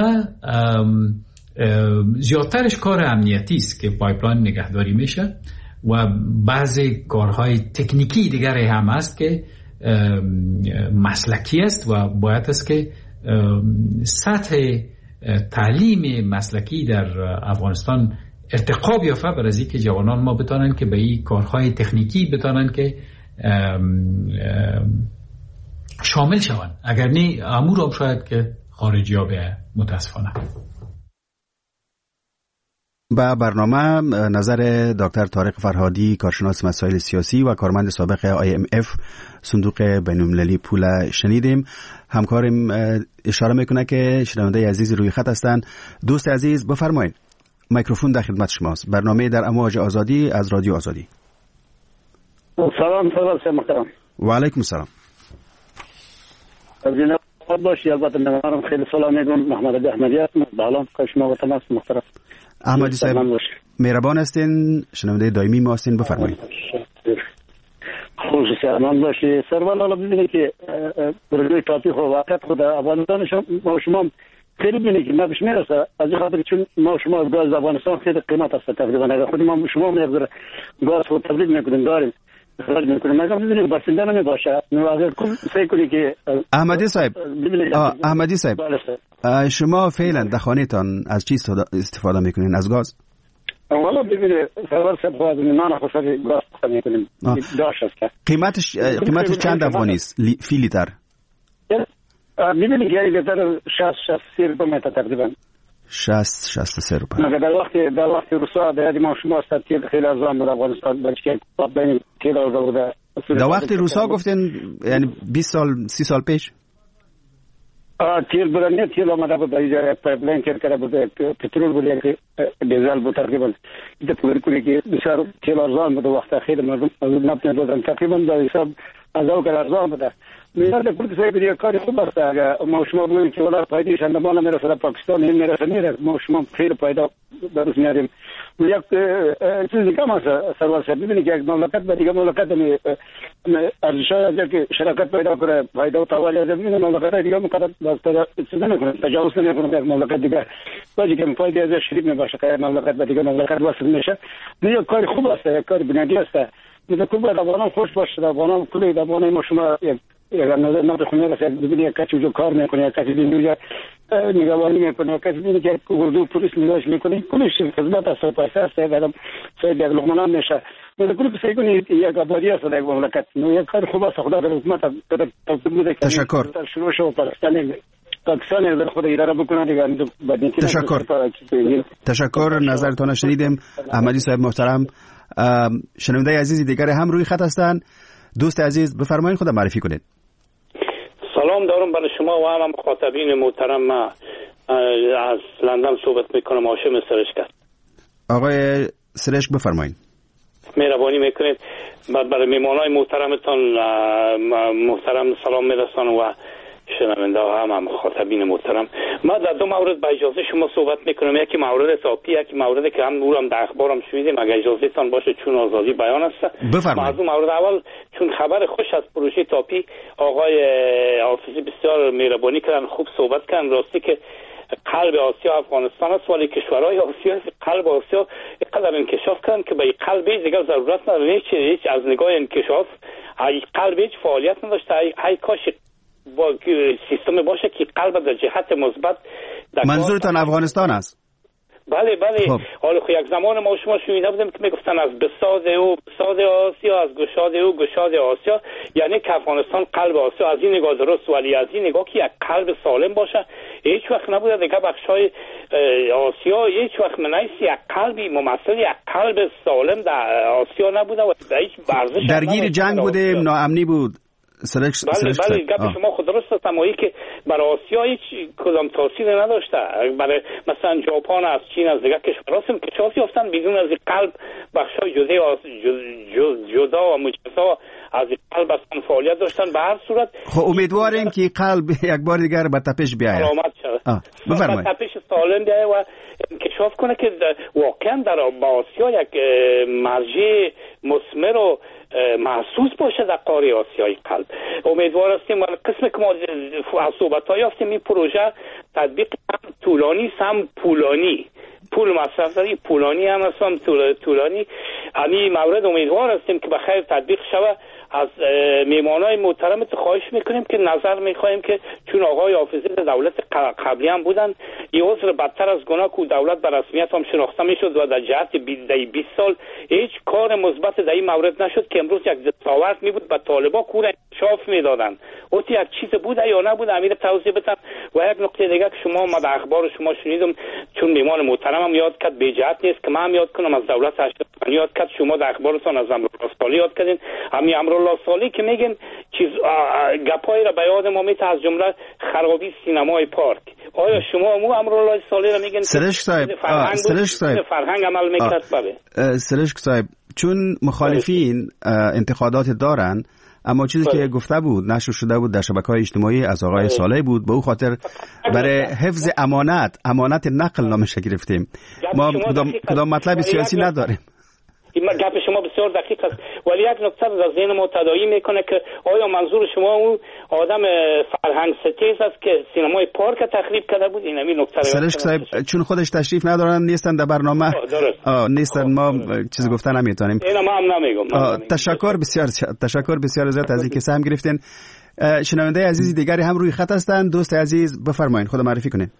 زیادترش کار امنیتی است که پایپلاین نگهداری میشه و بعضی کارهای تکنیکی دیگری هم است که مسلکی است و باید است که سطح تعلیم مسلکی در افغانستان ارتقا بیافته برای از اینکه جوانان ما بتانن که به این کارهای تکنیکی بتانن که شامل شوند. اگر نه امور هم شاید که خارجی ها به متاسفانه. با برنامه نظر دکتر طارق فرهادی، کارشناس مسائل سیاسی و کارمند سابق IMF صندوق بین‌المللی پول شنیدیم. همکارم اشاره میکنه که شنونده عزیز روی خط هستند. دوست عزیز بفرمایید، میکروفون در خدمت شماست. برنامه در امواج آزادی از رادیو آزادی. سلام محترم. و علیکم السلام. جناب باشی، البته من خیلی سلام میگم. محمد علی احمدی هستم. سلام شما و تمام محترم. احمدی صاحب مهربان هستین، شنونده دائمی ما هستین، بفرمایید. خوش سلام باشی. سروال حالا ببینید که پروژه تاپی خو واقعیت خود افغانستان شما خیلی ببینید که ما بهش میرسه، از خاطر چون ما شما گاز افغانستان خیلی قیمت است تقریبا. اگر خود ما شما میگذره گاز خود تولید میکنیم داریم اخراج میکنیم، مگر ببینید بسنده نمیباشه. اگر کل سعی کنی که احمدی صاحب شما فعلا در خانه‌تان از چی استفاده میکنین؟ از گاز؟ والا ببینید سوال سب خواهد نان خوشحالی گاز استفاده میکنیم. داشت است. قیمتش چند افغانی است فی لیتر؟ ببینید یعنی لیتر 60 روپیه تقریبا. 63 روپیه. مگر در وقت روسا در ما شما است که خیلی ارزان بود افغانستان، بلکه بین کیلو بوده. در وقت روسا گفتین یعنی 20 سال 30 سال پیش؟ تیل برنده تیل آمده بود در پایپلاین کرده بود، پترول بود که دیزل بود تقریبا. این تقریبا کنی که بسیار تیل ارزان بود وقت خیلی مردم نبتن بودن تقریبا در حساب از او که ارزان بوده. میاد کل کسی بدید کاری خوب است. اگر ما شما بگوییم که ولی پایدیش اندمان نمیرسه در پاکستان این میرسه ما شما خیلی پایدا درست میاریم. یک چیزی کم است سروال صاحب. ببینید که یک مملکت به دیگه مملکت ارزش از که شراکت پیدا کنه فایده و تاوان از ببینید مملکت دیگه مقدار چیز نمیکنه، تجاوز نمیکنه یک مملکت دیگه باشه که فایده از شریک نباشه که مملکت به دیگه مملکت وصل میشه. یک کاری خوب است، یک کاری بنیادی است. مثل که باید افغانان خوش باشه، افغانان کلی افغانان ما شما اگر نظر خونه رسید ببینید کسی جو کار میکنه، کسی اینجا نگهبانی میکنه، کسی ببینید که اردو پلیس نگاهش میکنه، کلش خدمت است و پیسه است. بعدم سید یک لقمه نمیشه. مثل کلی بسیار کنید یک آبادی است در یک مملکت. یک کار خوب است. خدا در حکومت بوده که تشکر. شروع شو پاکستان در خود اداره بکنه دیگه. تشکر. نظرتون شنیدیم. احمدی صاحب محترم. شنونده عزیزی دیگر هم روی خط هستند. دوست عزیز بفرمایید خود معرفی کنید. سلام دارم برای شما و هم مخاطبین محترم. من از لندن صحبت میکنم. هاشم سرشک. آقای سرشک بفرمایید. مهربانی میکنید. برای میمانای محترمتان محترم سلام میرسانم و شنونده ها هم مخاطبین محترم. ما در دو مورد با اجازه شما صحبت میکنم. یکی مورد تاپی، یکی موردی که هم نورم در اخبارم شنیدیم اگه اجازه تان باشه چون آزادی بیان است. بفرمایید. از مورد اول چون خبر خوش از پروژه تاپی آقای حافظی بسیار مهربانی کردن، خوب صحبت کردن. راستی که قلب آسیا افغانستان است، ولی کشورهای آسیا قلب آسیا اینقدر انکشاف کردن که به این قلب دیگر ضرورت نداره. هیچ از نگاه انکشاف قلب هیچ فعالیت نداشته. ای کاش با سیستم باشه که قلب در جهت مثبت. منظورتان افغانستان است؟ بله. حالا یک زمان ما شما شنیده بودیم که میگفتن از بساط آسیا، از گشاد آسیا، یعنی که افغانستان قلب آسیا. از این نگاه درست، ولی از این نگاه که یک قلب سالم باشه هیچ وقت نبوده دیگه. بخشای آسیا هیچ وقت منیست یک قلبی ممثل یک قلب سالم در آسیا نبوده و هیچ ورزش درگیر جنگ بوده، ناامنی بود. بله گپ شما خود درست است، اما که برای آسیا هیچ کدام تاثیر نداشته. برای مثلا ژاپن از چین از دیگر کشورها هم کشاف یافتن بدون از قلب بخشای جدا و مجزا از قلب اصلا فعالیت داشتن. به هر صورت خب امیدواریم که قلب یک بار دیگر به تپش بیاید، سلامت شود، بفرمایید، به تپش سالم بیاید و انکشاف کنه که واقعا در آسیا یک مرجع مثمر و محسوس باشه در قاره آسیای قلب. امیدوار هستیم. قسم که ما از صحبت‌ها یافتیم این پروژه تطبیق هم طولانی هم پولانی، پول مصرف داری، پولانی هم هستم طولانی. همین مورد امیدوار هستیم که بخیر تطبیق شود. از میمانای محترمت خواهش میکنیم که نظر میخواهیم که چون آقای حافظی دولت قبلی هم بودن، این عذر بدتر از گناه که دولت به رسمیت هم شناخته میشد و در جهت 20 سال هیچ کار مثبت در این مورد نشد که امروز یک دستاورد میبود به طالبا کور شاف میدادن. اوتی یک چیز بوده یا نبوده امیر توضیح بدن. و یک نکته دیگه که شما ما در اخبار شما شنیدم، چون میمان محترمم یاد کرد، به جهت نیست که من یاد کنم، از دولت اشرفی یاد کرد، شما در اخبارتون از امرالله صالح یاد کردین. همین امرالله صالح که میگن چیز گپایی را به یاد ما میته، از جمله خرابی سینمای پارک. آیا شما امرالله صالح را میگن سرشک صاحب فرهنگ عمل میکرد؟ بله سرشک صاحب، چون مخالفین انتقادات دارن، اما چیزی که گفته بود نشر شده بود در شبکه‌های اجتماعی از آقای صالح بود، به او خاطر برای حفظ امانت نقل نامش گرفتیم. ما کدام مطلب سیاسی نداریم. این گپ شما بسیار دقیق است، ولی یک نکته در ذهن ما تداعی میکنه که آیا منظور شما اون آدم فرهنگ ستیز است که سینمای پارک تخریب کرده بود؟ این همین نکته. سرشک صاحب چون خودش تشریف ندارن، نیستن در برنامه، نیستن، ما چیز گفتن نمیتونیم. اینا ما هم نمیگم. تشکر بسیار زیاد از اینکه سهم گرفتین. شنونده عزیز دیگری هم روی خط هستند. دوست عزیز بفرمایید، خود معرفی کنید.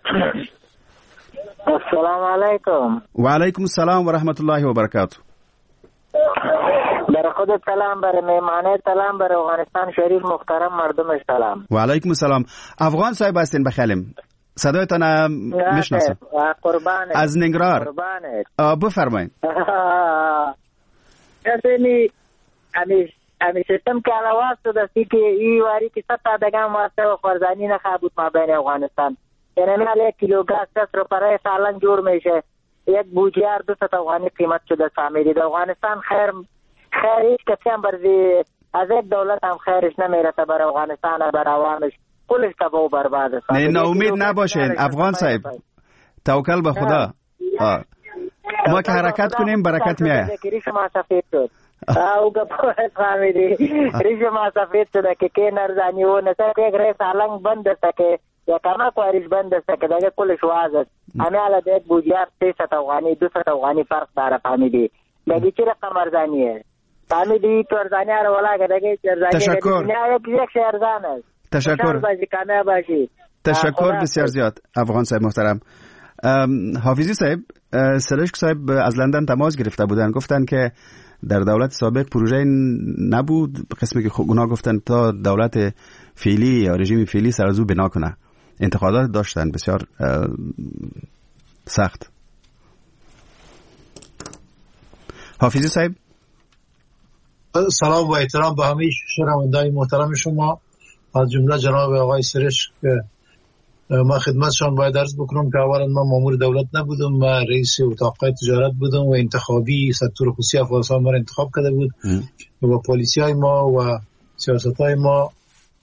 السلام علیکم. و علیکم السلام و رحمت الله و برکاته. برای خودت سلام، برای میمانه سلام، برای افغانستان شریف محترم مردمش سلام. و علیکم السلام. افغان صاحب هستین بخلیم، صدایتان میشناسم. قربانت. از ننگرهار. قربانت. بفرمایید. امی سیستم که علاوه شده که ای واری که 100 دگم واسطه و فرزانی نخابود ما بین افغانستان. یعنی من 1 کیلو گاز 10 روپیه سالن جور میشه. یک بوجیار 200 افغانی قیمت شده. فهمیدید افغانستان خیر هیچ کسی هم برزی از یک دولت هم خیرش نمیرسه برای افغانستان، برای عوامش کلش تباه و برباد است. نه ناامید نباشین افغان صاحب، توکل به خدا. ما که حرکت کنیم برکت میاد. ریش ما سفید شد. او گپوت فهمیدی ریش ما سفید شده که نرزانی و نسه یک ریس علنگ بند است که یا کمک واریش بند است که دیگه کلش واز است. همه علا دیت بوجیار 300 افغانی 200 افغانی فرق داره. فهمیدی دیگه چی رقم ارزانیه؟ فهمیدی تو ارزانی رو ولا که دیگه ارزانی تشکر. یک ارزان است. تشکر بسیار زیاد افغان صاحب محترم. حافظی صاحب، سرشک صاحب از لندن تماس گرفته بودن، گفتن که در دولت سابق پروژه نبود، قسمی که گناه گفتن تا دولت فعلی یا رژیم فعلی سر از او بنا کنه. انتقادات داشتن بسیار سخت. حافظی صاحب سلام و احترام به همه شنوندگان محترم شما، از جمله جناب آقای سرشک. ما خدمتشان باید عرض بکنم که اولا ما مامور دولت نبودم، ما رئیس اتاق تجارت بودم و انتخابی سکتور خصوصی افغانستان ما را انتخاب کرده بود و پالیسی های ما و سیاست های ما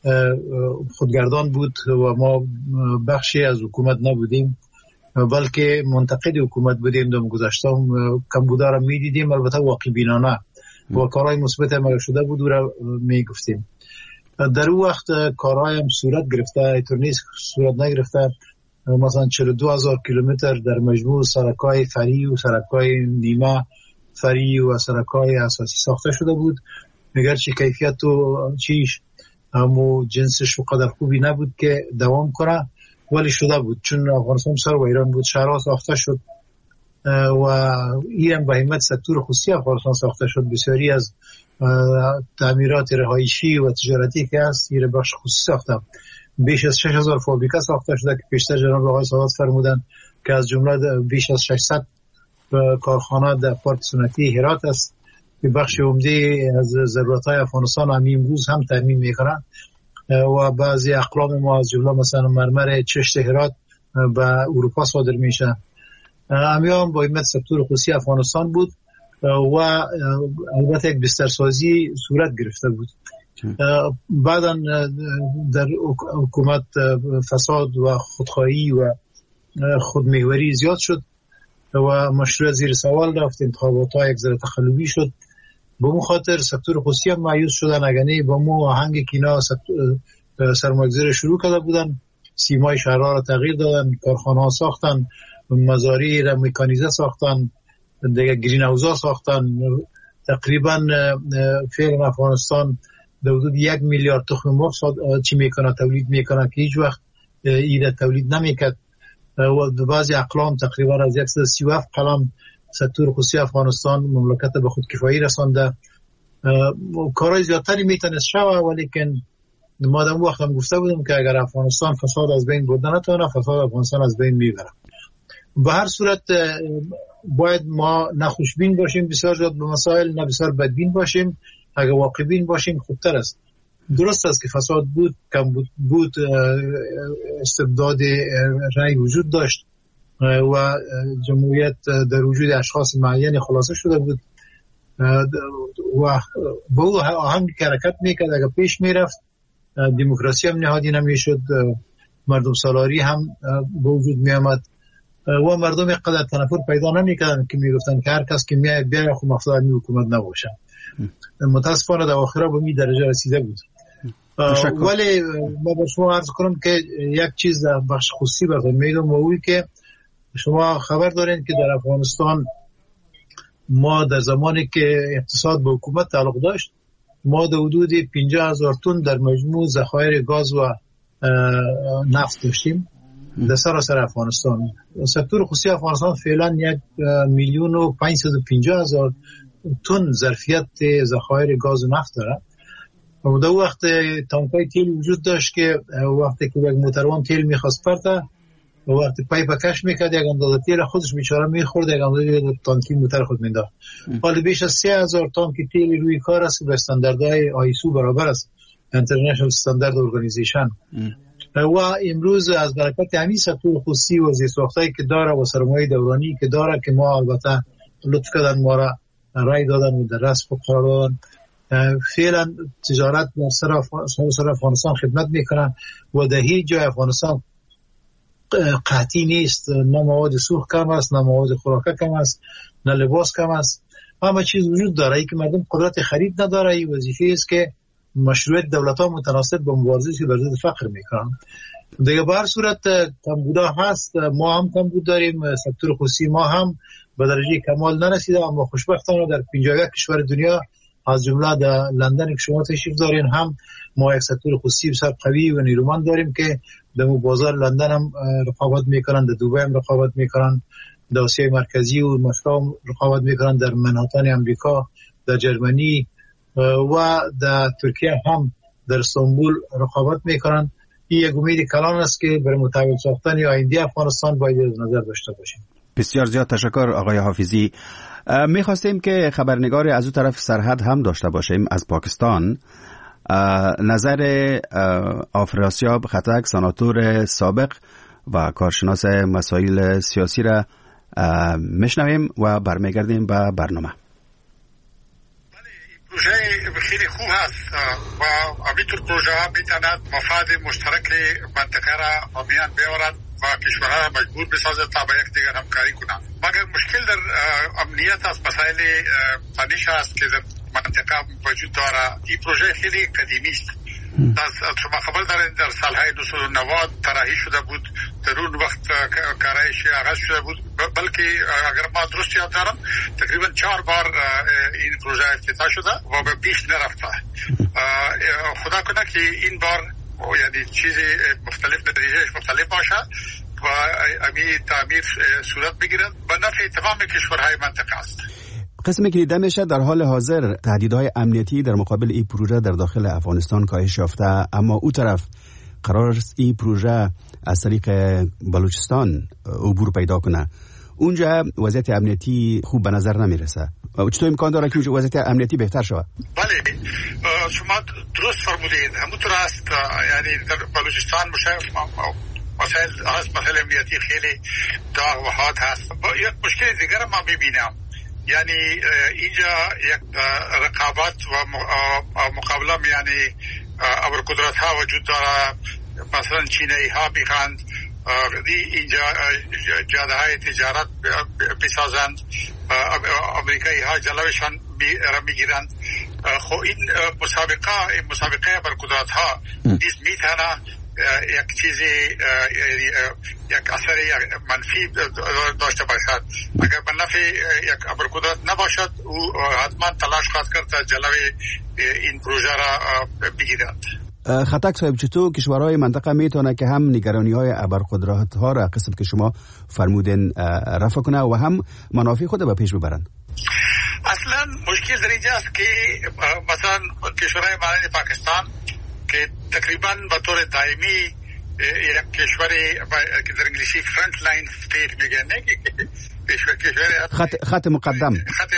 خودگردان بود و ما بخشی از حکومت نبودیم، بلکه منتقد حکومت بودیم. در گذشته کمبودا را میدیدیم، البته واقع بینانه و کارهای مثبت ما شده بود و را میگفتیم. در اون وقت کارهایم صورت گرفته، اینطور نیست صورت نگرفته. مثلا 42,000 کیلومتر در مجموع سرک‌های فرعی و سرک‌های نیمه فرعی و سرک‌های اساسی ساخته شده بود. اگرچه کیفیت و چیش همو جنسش و قدر خوبی نبود که دوام کنه، ولی شده بود، چون افغانستان سر و ایران بود. شهرها ساخته شد و این به همت سکتور خصوصی افغانستان ساخته شد. بسیاری از تعمیرات رهایشی و تجارتی که هست این بخش خصوصی ساخته. بیش از 6,000 فابریکه ساخته شده که پیشتر جناب آقای سادات فرمودن که از جمله بیش از 600 کارخانه در پارک صنعتی هرات است که بخش عمده از ضرورت‌های افغانستان امروز هم تامین می‌کنند و بعضی اقلام ما از جمله مثلا مرمر چشت هرات به اروپا صادر میشه. هم با همت سکتور خصوصی افغانستان بود و البته یک بسترسازی صورت گرفته بود. بعدا در حکومت فساد و خودخواهی و خودمحوری زیاد شد و مشروع زیر سوال رفت، انتخابات ها یک ذره تخلوی شد. به اون خاطر سکتور خصوصی هم مایوس شدن، اگرنه با مو آهنگ که اینا سرمایه‌گذاری شروع کرده بودن، سیمای شهرها را تغییر دادن، کارخانه ها ساختن، مزاری را مکانیزه ساختن، دیگه گرین هاوزا ساختن. تقریبا فعلا افغانستان در حدود 1 میلیارد تخم مرغ تولید میکنه که هیچ وقت این تولید نمیکرد و بعضی اقلام تقریبا از 137 قلم سکتور خصوصی افغانستان مملکت به خودکفایی رسانده کارهای زیادتری میتونست شوه، ولیکن ما در وقت هم گفته بودیم که اگر افغانستان فساد از بین برده نتونه، فساد افغانستان از بین میبره. به هر صورت باید ما نه خوشبین باشیم بسیار زیاد به مسائل، نه بسیار بدبین باشیم. اگر واقعبین باشیم خوبتر است. درست است که فساد بود، کم بود، استبداد رأی وجود داشت و جمهوریت در وجود اشخاص معین خلاصه شده بود و به او آهنگ که حرکت میکرد اگر پیش میرفت، دموکراسی هم نهادی نمیشد، مردم سالاری هم به وجود میامد و مردم قدر تنفر پیدا نمیکردن که میگفتن که هر کس که میاد بیاره خود مقصود این حکومت نباشه. متاسفانه در آخره به این درجه رسیده بود. ولی ما به شما عرض کنم که یک چیز در بخش خصوصی براتون میگم و اوی که شما خبر دارین که در افغانستان ما در زمانی که اقتصاد به حکومت تعلق داشت، ما در حدود 50,000 تن در مجموع ذخایر گاز و نفت داشتیم در سراسر افغانستان. سکتور خصوصی افغانستان فعلا 1,550,000 تن ظرفیت ذخایر گاز و نفت داره. و در وقت تانکای تیل وجود داشت که وقتی که یک موتروان تیل میخواست پرته و وقتی پایپ کش میکرد یک اندازه تیل خودش بیچاره میخورد، یک اندازه تانکی موتر خود مینداخت. حالا بیش از 3,000 تانک تیل روی کار است به استانداردهای آیسو برابر است، اینترنشنال استاندارد ارگانیزیشن. و امروز از برکت همین سکتور خصوصی و زیرساختایی که داره و سرمایه دورانی که داره که ما البته لطف کردن ما را رای دادن و در رسم قرار دادن، فعلا تجارت در سر افغانستان خدمت میکنن و در هیچ جای افغانستان قحطی نیست. نه مواد سوخت کم است، نه مواد خوراکه کم است، نه لباس کم است. همه چیز وجود داره. ای که مردم قدرت خرید نداره، این وظیفه است که مشروعیت دولت ها متناسب با مبارزه که بر ضد فقر میکنن. دیگه به هر صورت کمبودا هست، ما هم کمبود داریم، سکتور خصوصی ما هم به درجه کمال نرسیده، اما خوشبختانه در 51 کشور دنیا از جمله در لندن که شما تشریف دارین هم ما یک سکتور خصوصی بسیار قوی و نیرومند داریم که در بازار لندن هم رقابت میکنن، در دوبای هم رقابت میکنن، در آسیای مرکزی و مسکو هم رقابت میکنن، در منحتن امریکا، در جرمنی و در ترکیه هم در استانبول رقابت میکنن. این یک امید کلان است که برای متحول ساختن آینده افغانستان باید نظر داشته باشیم. بسیار زیاد تشکر آقای حافظی. میخواستیم که خبرنگاری از اون طرف سرحد هم داشته باشیم از پاکستان. نظر آفراسیاب خطک، سناتور سابق و کارشناس مسائل سیاسی را میشنویم و برمیگردیم به برنامه. پروژه خیلی خوب هست و همینطور پروژه ها میتواند مفاد مشترک منطقه را میان بیاورد و کشورها را مجبور بسازد تا با یک دیگر همکاری کنند. مگر مشکل در امنیت است، مسائل فنیش است که در منطقه وجود داره. این پروژه خیلی قدیمی است. شما خبر دارین در سالهای 1990 طراحی شده بود، در اون وقت کارایش آغاز شده بود، بلکه اگر ما درست یاد دارم تقریبا 4 بار این پروژه افتتاح شده و به پیش نرفته. خدا کنه که این بار یعنی چیزی مختلف، نتیجهش مختلف باشه و امی تعمیر صورت بگیرد به نفع تمام کشورهای منطقه است. قسمی که دیده میشه در حال حاضر تهدیدهای امنیتی در مقابل این پروژه در داخل افغانستان کاهش یافته، اما او طرف قرار است این پروژه از طریق بلوچستان عبور پیدا کنه. اونجا وضعیت امنیتی خوب به نظر نمیرسه. چطور امکان داره که وضعیت امنیتی بهتر شود؟ بله، شما درست فرمودید. همونطور است. یعنی در بلوچستان مسائل امنیتی خیلی داغ و حاد هست. یک مشکل دیگر ما میبینم، یعنی اینجا یک رقابت و مقابله یعنی ابرقدرت ها وجود داره. مثلا چینی ها میخواند اینجا جاده های تجارت بسازند، امریکایی ها جلوشان میگیرند. خب این مسابقه ابرقدرت ها نیز میتونه یک چیزی یک اثر منفی داشته باشد. اگر به نفع یک ابرقدرت نباشد او حتما تلاش خواهد کرد تا جلوی این پروژه را بگیرد. خطک صاحب، چطور کشورهای منطقه میتونه که هم نگرانی های ابرقدرت ها را قسم که شما فرمودین رفع کنه و هم منافع خود به پیش ببرن؟ اصلا مشکل در اینجا است که مثلا کشورهای مانند پاکستان که تقریبا به طور دائمی یک کشور که در انگلیسی فرنت لاین استیت میگن، کشور خط مقدم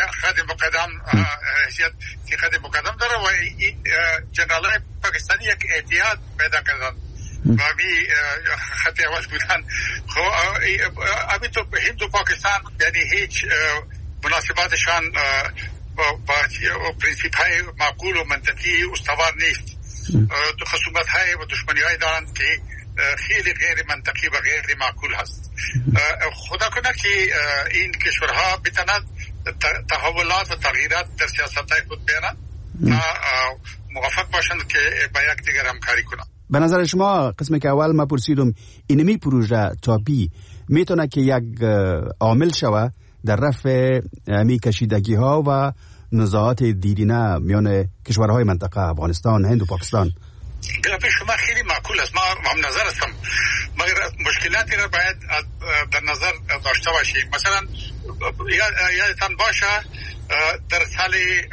حیثیت خط مقدم داره و جنرالای پاکستانی یک اتحاد پیدا کردن و امی خط اول بودن. خب امی تو هند و پاکستان یعنی هیچ مناسباتشان با پرینسیپ های معقول و منطقی استوار نیست. خصومت های و دشمنی های دارند که خیلی غیر منطقی و غیر معقول هست. خدا کنه که این کشورها بتوانند تحولات و تغییرات در سیاست های خود بیارند تا موافق باشند که با یک دیگر همکاری کنند. به نظر شما قسم که اول ما پرسیدم اینمی پروژه تاپی میتونه که یک عامل شوه در رفع امی کشیدگی ها و نزاعات دیرینه میان کشورهای منطقه افغانستان، هند و پاکستان؟ گپ شما خیلی معقول است، ما هم نظر هستم، مگر مشکلاتی را باید در نظر داشته باشیم. مثلا یادتان باشه در سال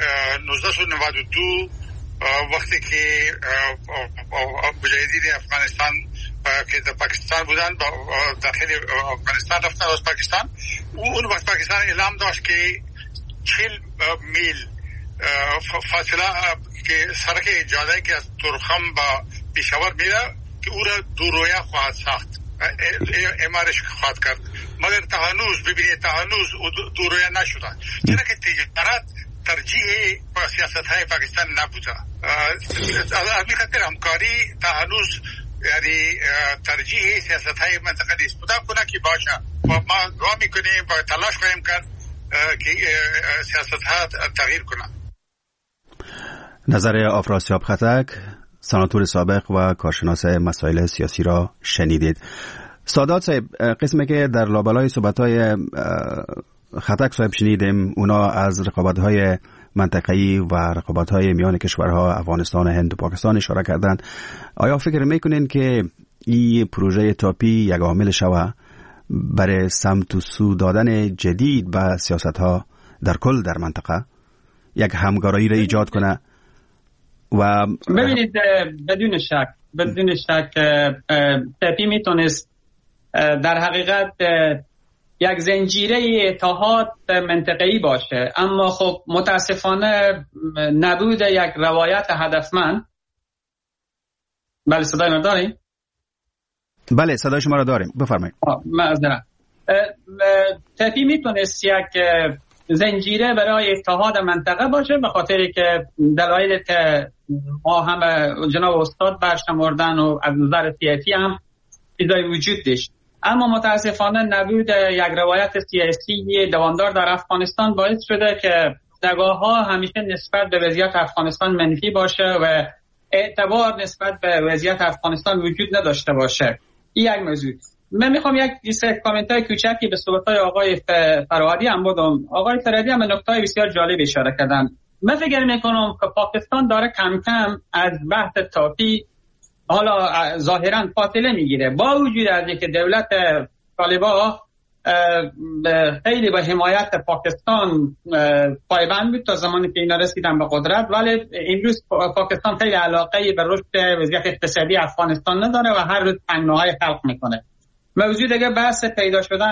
1992 وقتی که مجاهدین افغانستان که در پاکستان بودن داخل افغانستان رفتن از پاکستان، اون وقت پاکستان اعلام داشت که 40 میل فاصله که سرک جاده که از تورخم با پیشاور میره که او را دورویه خواهد ساخت، امارش خواهد کرد، مگر تا هنوز ببینید تا هنوز دورویه نشده، چرا که تجارت ترجیح سیاست های پاکستان نبوده. از همین خاطر همکاری تا هنوز یعنی ترجیح سیاست های منطقه نیست. خدا کنه که باشه و ما دعا میکنیم و تلاش خواهیم کرد که سیاست ها تغییر کنند. نظر آفراسیاب خطک، سناتور سابق و کارشناس مسائل سیاسی را شنیدید. سادات صاحب، قسمی که در لابلای صحبت‌های خطک صاحب شنیدیم اونا از رقابت‌های منطقه‌ای و رقابت‌های میان کشورها افغانستان، هند و پاکستان اشاره کردند. آیا فکر میکنین که این پروژه تاپی یک عامل شوه برای سمت و سو دادن جدید به سیاست‌ها در کل در منطقه، یک همکاری را ایجاد کنه؟ و ببینید بدون شک تاپی میتونست در حقیقت یک زنجیره اتحاد منطقه‌ای باشه، اما خب متاسفانه نبود یک روایت هدفمند. بله صدای ما داریم؟ بله صدای شما را داریم، بفرمایید. معذرت. تاپی میتونست یک زنجیره برای اتحاد منطقه باشه، به خاطری که دلایلی که ما هم جناب استاد برشمردن و از نظر سیاسی هم چیزای وجود داشت، اما متاسفانه نبود یک روایت سیاسی دوامدار در افغانستان باعث شده که نگاه ها همیشه نسبت به وضعیت افغانستان منفی باشه و اعتبار نسبت به وضعیت افغانستان وجود نداشته باشه. این یک موضوع. من میخوام یک کامنتای کوچکی به صحبت‌های آقای فرهادی هم بدم. آقای فرهادی هم نکته بسیار جالب اشاره کردن. من فکر میکنم که پاکستان داره کم کم از بحث تاپی حالا ظاهرا فاصله میگیره، با وجود از اینکه دولت طالبان خیلی به حمایت پاکستان پایبند بود تا زمانی که اینا رسیدن به قدرت، ولی امروز پاکستان خیلی علاقه به رشد وضعیت اقتصادی افغانستان نداره و هر روز تنگناهای خلق میکنه. موضوع دیگه بحث پیدا شدن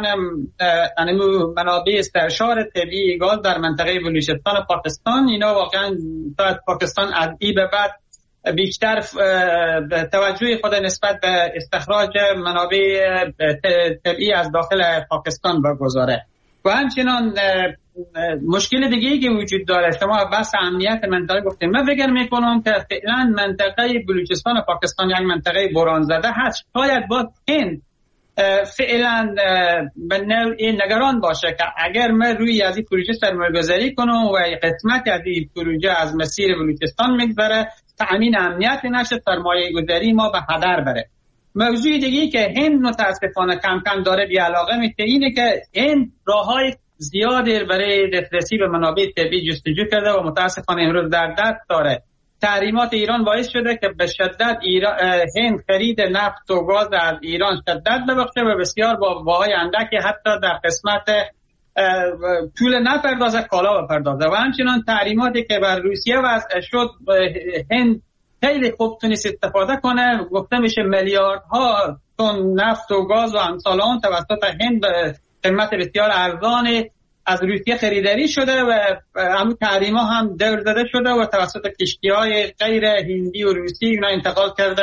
منابع استعشار طبیعی گاز در منطقه بلوچستان پاکستان، اینا واقعا پاکستان از این به بعد بیشتر توجه خود نسبت به استخراج منابع طبیعی از داخل پاکستان بگذاره. و همچنان مشکل دیگه‌ای که وجود داره، شما بحث امنیت منطقه گفتیم، من فکر میکنم که فعلا منطقه بلوچستان پاکستان یک منطقه بحران زده هست. شاید با هند فعلا به نوعی نگران باشه که اگر من روی از این پروژه سرمایه‌گذاری کنم و قسمت از این پروژه از مسیر بلوچستان میگذره، تأمین امنیت نشه، سرمایه‌گذاری ما به هدر بره. موضوع دیگه‌ای که هند متاسفانه کم کم داره بی علاقه میشه اینه که هند راههای زیادی برای دسترسی به منابع طبیعی جستجو کرده و متاسفانه امروز در دست داره. تحریمات ایران باعث شده که به شدت هند خرید نفت و گاز از ایران شدت ببخشه و بسیار با بهای اندکی حتی در قسمت پول نپردازه، کالا بپردازه. و همچنان تحریماتی که بر روسیه وضع شد، هند خیلی خوب تونست استفاده کنه. گفته میشه میلیاردها تن نفت و گاز و امثال آن توسط هند به قیمت بسیار ارزان از روسیه خریداری شده و همون تحریما هم دور داده شده و توسط کشتی‌های غیر هندی و روسی اینا انتقال کرده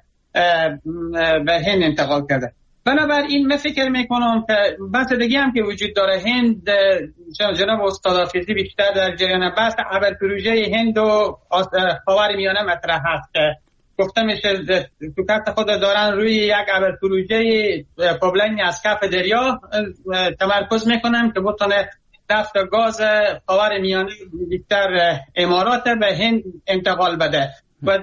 به هند انتقال کرده. بنابراین من فکر میکنم که بحث دیگه هم که وجود داره، هند جناب استاد حافظی بیشتر در جریان بحث اول پروژه هند و خاورمیانه مطرح هست که گفته میشه تو کارت خود دارن روی یک اول پروژه پایپلاین از کف دریا تمرکز میکنن که بتونه نفت و گاز خاورمیانه بیشتر امارات به هند انتقال بده و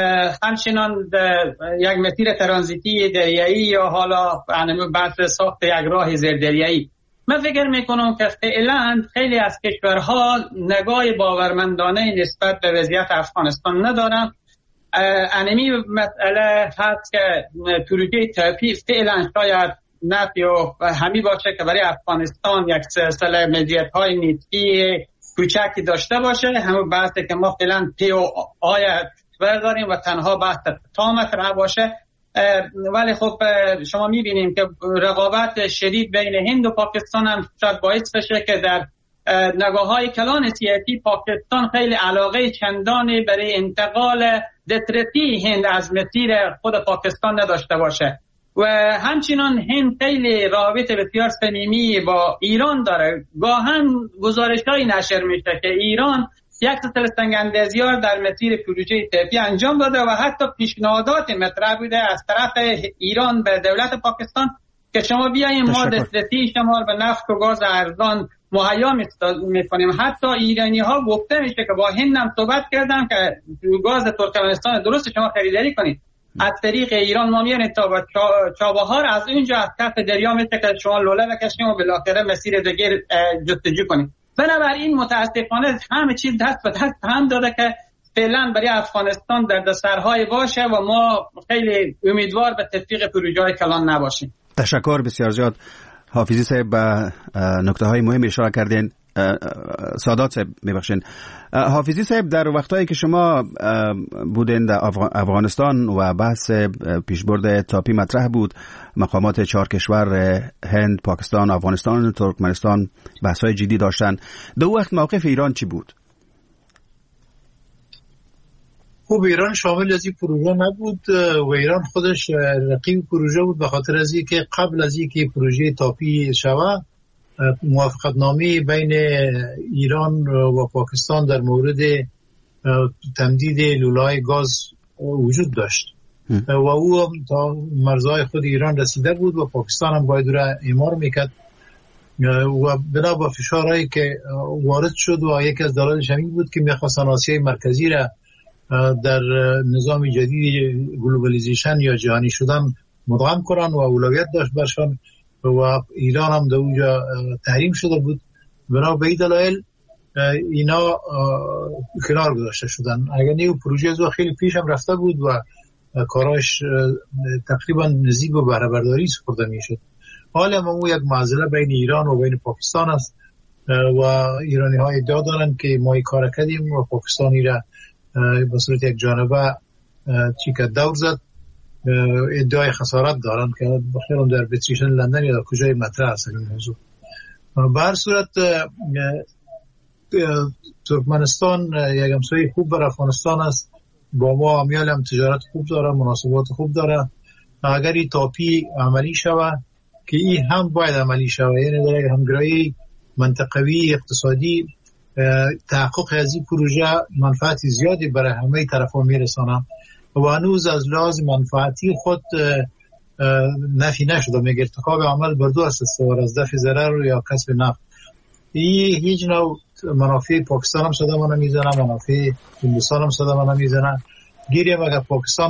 همچنان یک مسیر ترانزیتی دریایی یا حالا بحث ساخت یک راه زیردریایی. من فکر میکنم که فعلا خیلی از کشورها نگاه باورمندانه نسبت به وضعیت افغانستان ندارن. انمی مسئله هست که پروژه تاپی فعلا شاید نفی و همی باشه که برای افغانستان یک سلسله مزیت‌های نسبی کوچکی داشته باشه. همون بحثی که ما فعلا پی و آیت برداریم و تنها بحث تا مطرح باشه. ولی خب شما میبینیم که رقابت شدید بین هند و پاکستان هم شاید باعث بشه که در نگاه‌های کلان سیاسی پاکستان خیلی علاقه چندانی برای انتقال دسترسی هند از مسیر خود پاکستان نداشته باشه و همچنان هند خیلی رابط بسیار صمیمی با ایران داره. گاهن گزارش‌هایی نشر میشه که ایران یک سلسله سنگ‌اندازی‌ها در مسیر پروژه تاپی انجام داده و حتی پیشنهادات مطرح بوده از طرف ایران به دولت پاکستان که شما بیاییم ما دسترسی شما به نفت و گاز ارزان مهیا می‌کنیم. حتی ایرانی‌ها گفته میشه که با هند هم صحبت کردن که گاز ترکمنستان درست شما خریداری کنید از طریق ایران ما میانیم تا چابهار، از اونجا از کف دریا میشه که شما لوله بکشیم و بالاخره مسیر دیگر جستجو کنیم. بنابراین متاسفانه همه چیز دست به دست هم داده که فعلا برای افغانستان دردسرهای باشه و ما خیلی امیدوار به تطبیق پروژه‌های کلان نباشیم. تشکر بسیار زیاد حافظی صاحب. به نکته های مهم اشاره کردین. سادات صاحب میبخشین. حافظی صاحب، در وقتایی که شما بودین در افغانستان و بحث پیشبرد تاپی مطرح بود، مقامات 4 کشور هند، پاکستان، افغانستان، ترکمنستان بحث‌های جدی داشتن. در وقت موقف ایران چی بود؟ خب ایران شامل از این پروژه نبود و ایران خودش رقیب پروژه بود به خاطر از اینکه قبل از اینکه پروژه تاپی شود موافقتنامه بین ایران و پاکستان در مورد تمدید لوله‌های گاز وجود داشت و او تا مرزهای خود ایران رسیده بود و پاکستان هم باید را اعمار میکرد و بنا به فشارهایی که وارد شد و یکی از دلایلش همین بود که میخواستن آسیای مرکزی را در نظام جدید گلوبالیزیشن یا جهانی شدن مدغم کنن و اولویت داشت برشان و ایران هم در اونجا تحریم شده بود. بنا به این دلایل اینا کنار گذاشته شدن. اگر نیو پروژه زو خیلی پیش هم رفته بود و کاراش تقریبا نزدیک به بهره برداری سپرده میشد. حالا هم یک معضله بین ایران و بین پاکستان است و ایرانی ها ادعا دارن که ما این کار کردیم و پاکستانی را به صورت یک جانبه چی که دور زد. ادعای خسارت دارن که بخیرم در اربیتریشن لندن یا در کجای مطرح هست این موضوع. به هر صورت ترکمنستان یک همسایه خوب بر افغانستان است، با ما امیال هم تجارت خوب داره، مناسبات خوب داره. اگر این تاپی عملی شوه که این هم باید عملی شوه، یعنی در یک همگرایی منطقوی اقتصادی تحقق از این پروژه منفعتی زیادی برای همه طرفا میرسانه و هنوز از لحاظ منفعتی خود نفی نشده. میگه ارتکاب عمل بر دو اساس است، از دفع ضرر یا کسب نفع. این هیچ نوع منافع پاکستان هم صدمه نمیزنه، منافع هندوستان هم صدمه نمیزنه. گیریم اگر پاکستان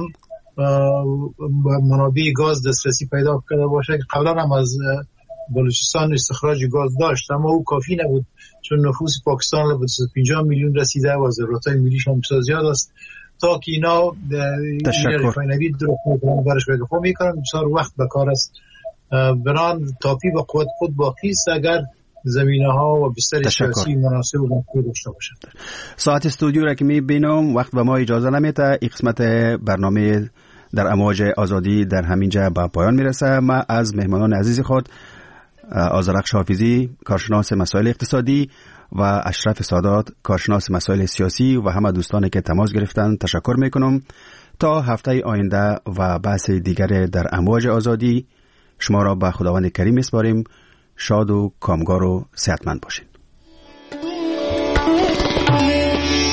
منابع گاز دسترسی پیدا کرده باشه که قبلا هم از بلوچستان استخراج گاز داشت اما او کافی نبود چون نفوس پاکستان به 50 میلیون رسیده و ضرورت‌های ملیش هم بسیار زیاد است تا که اینا ریفاینری درست میکنن برش وقفه میکنن. بسیار وقت به کار است. بران تاپی به قوت خود باقی است. اگر زمینه‌ها و بستر سیاسی مناسب و مطلوب داشته باشد. ساعت استودیو را که می‌بینم وقت به ما اجازه نمیده. این قسمت برنامه در امواج آزادی در همینجا به پایان میرسه. ما از مهمانان عزیز خود آذرخش حافظی کارشناس مسائل اقتصادی و اشرف سادات کارشناس مسائل سیاسی و همه دوستانی که تماس گرفتن تشکر میکنم. تا هفته آینده و بحث دیگر در امواج آزادی شما را به خداوند کریم میسپاریم. شاد و کامگار و صحتمند باشید.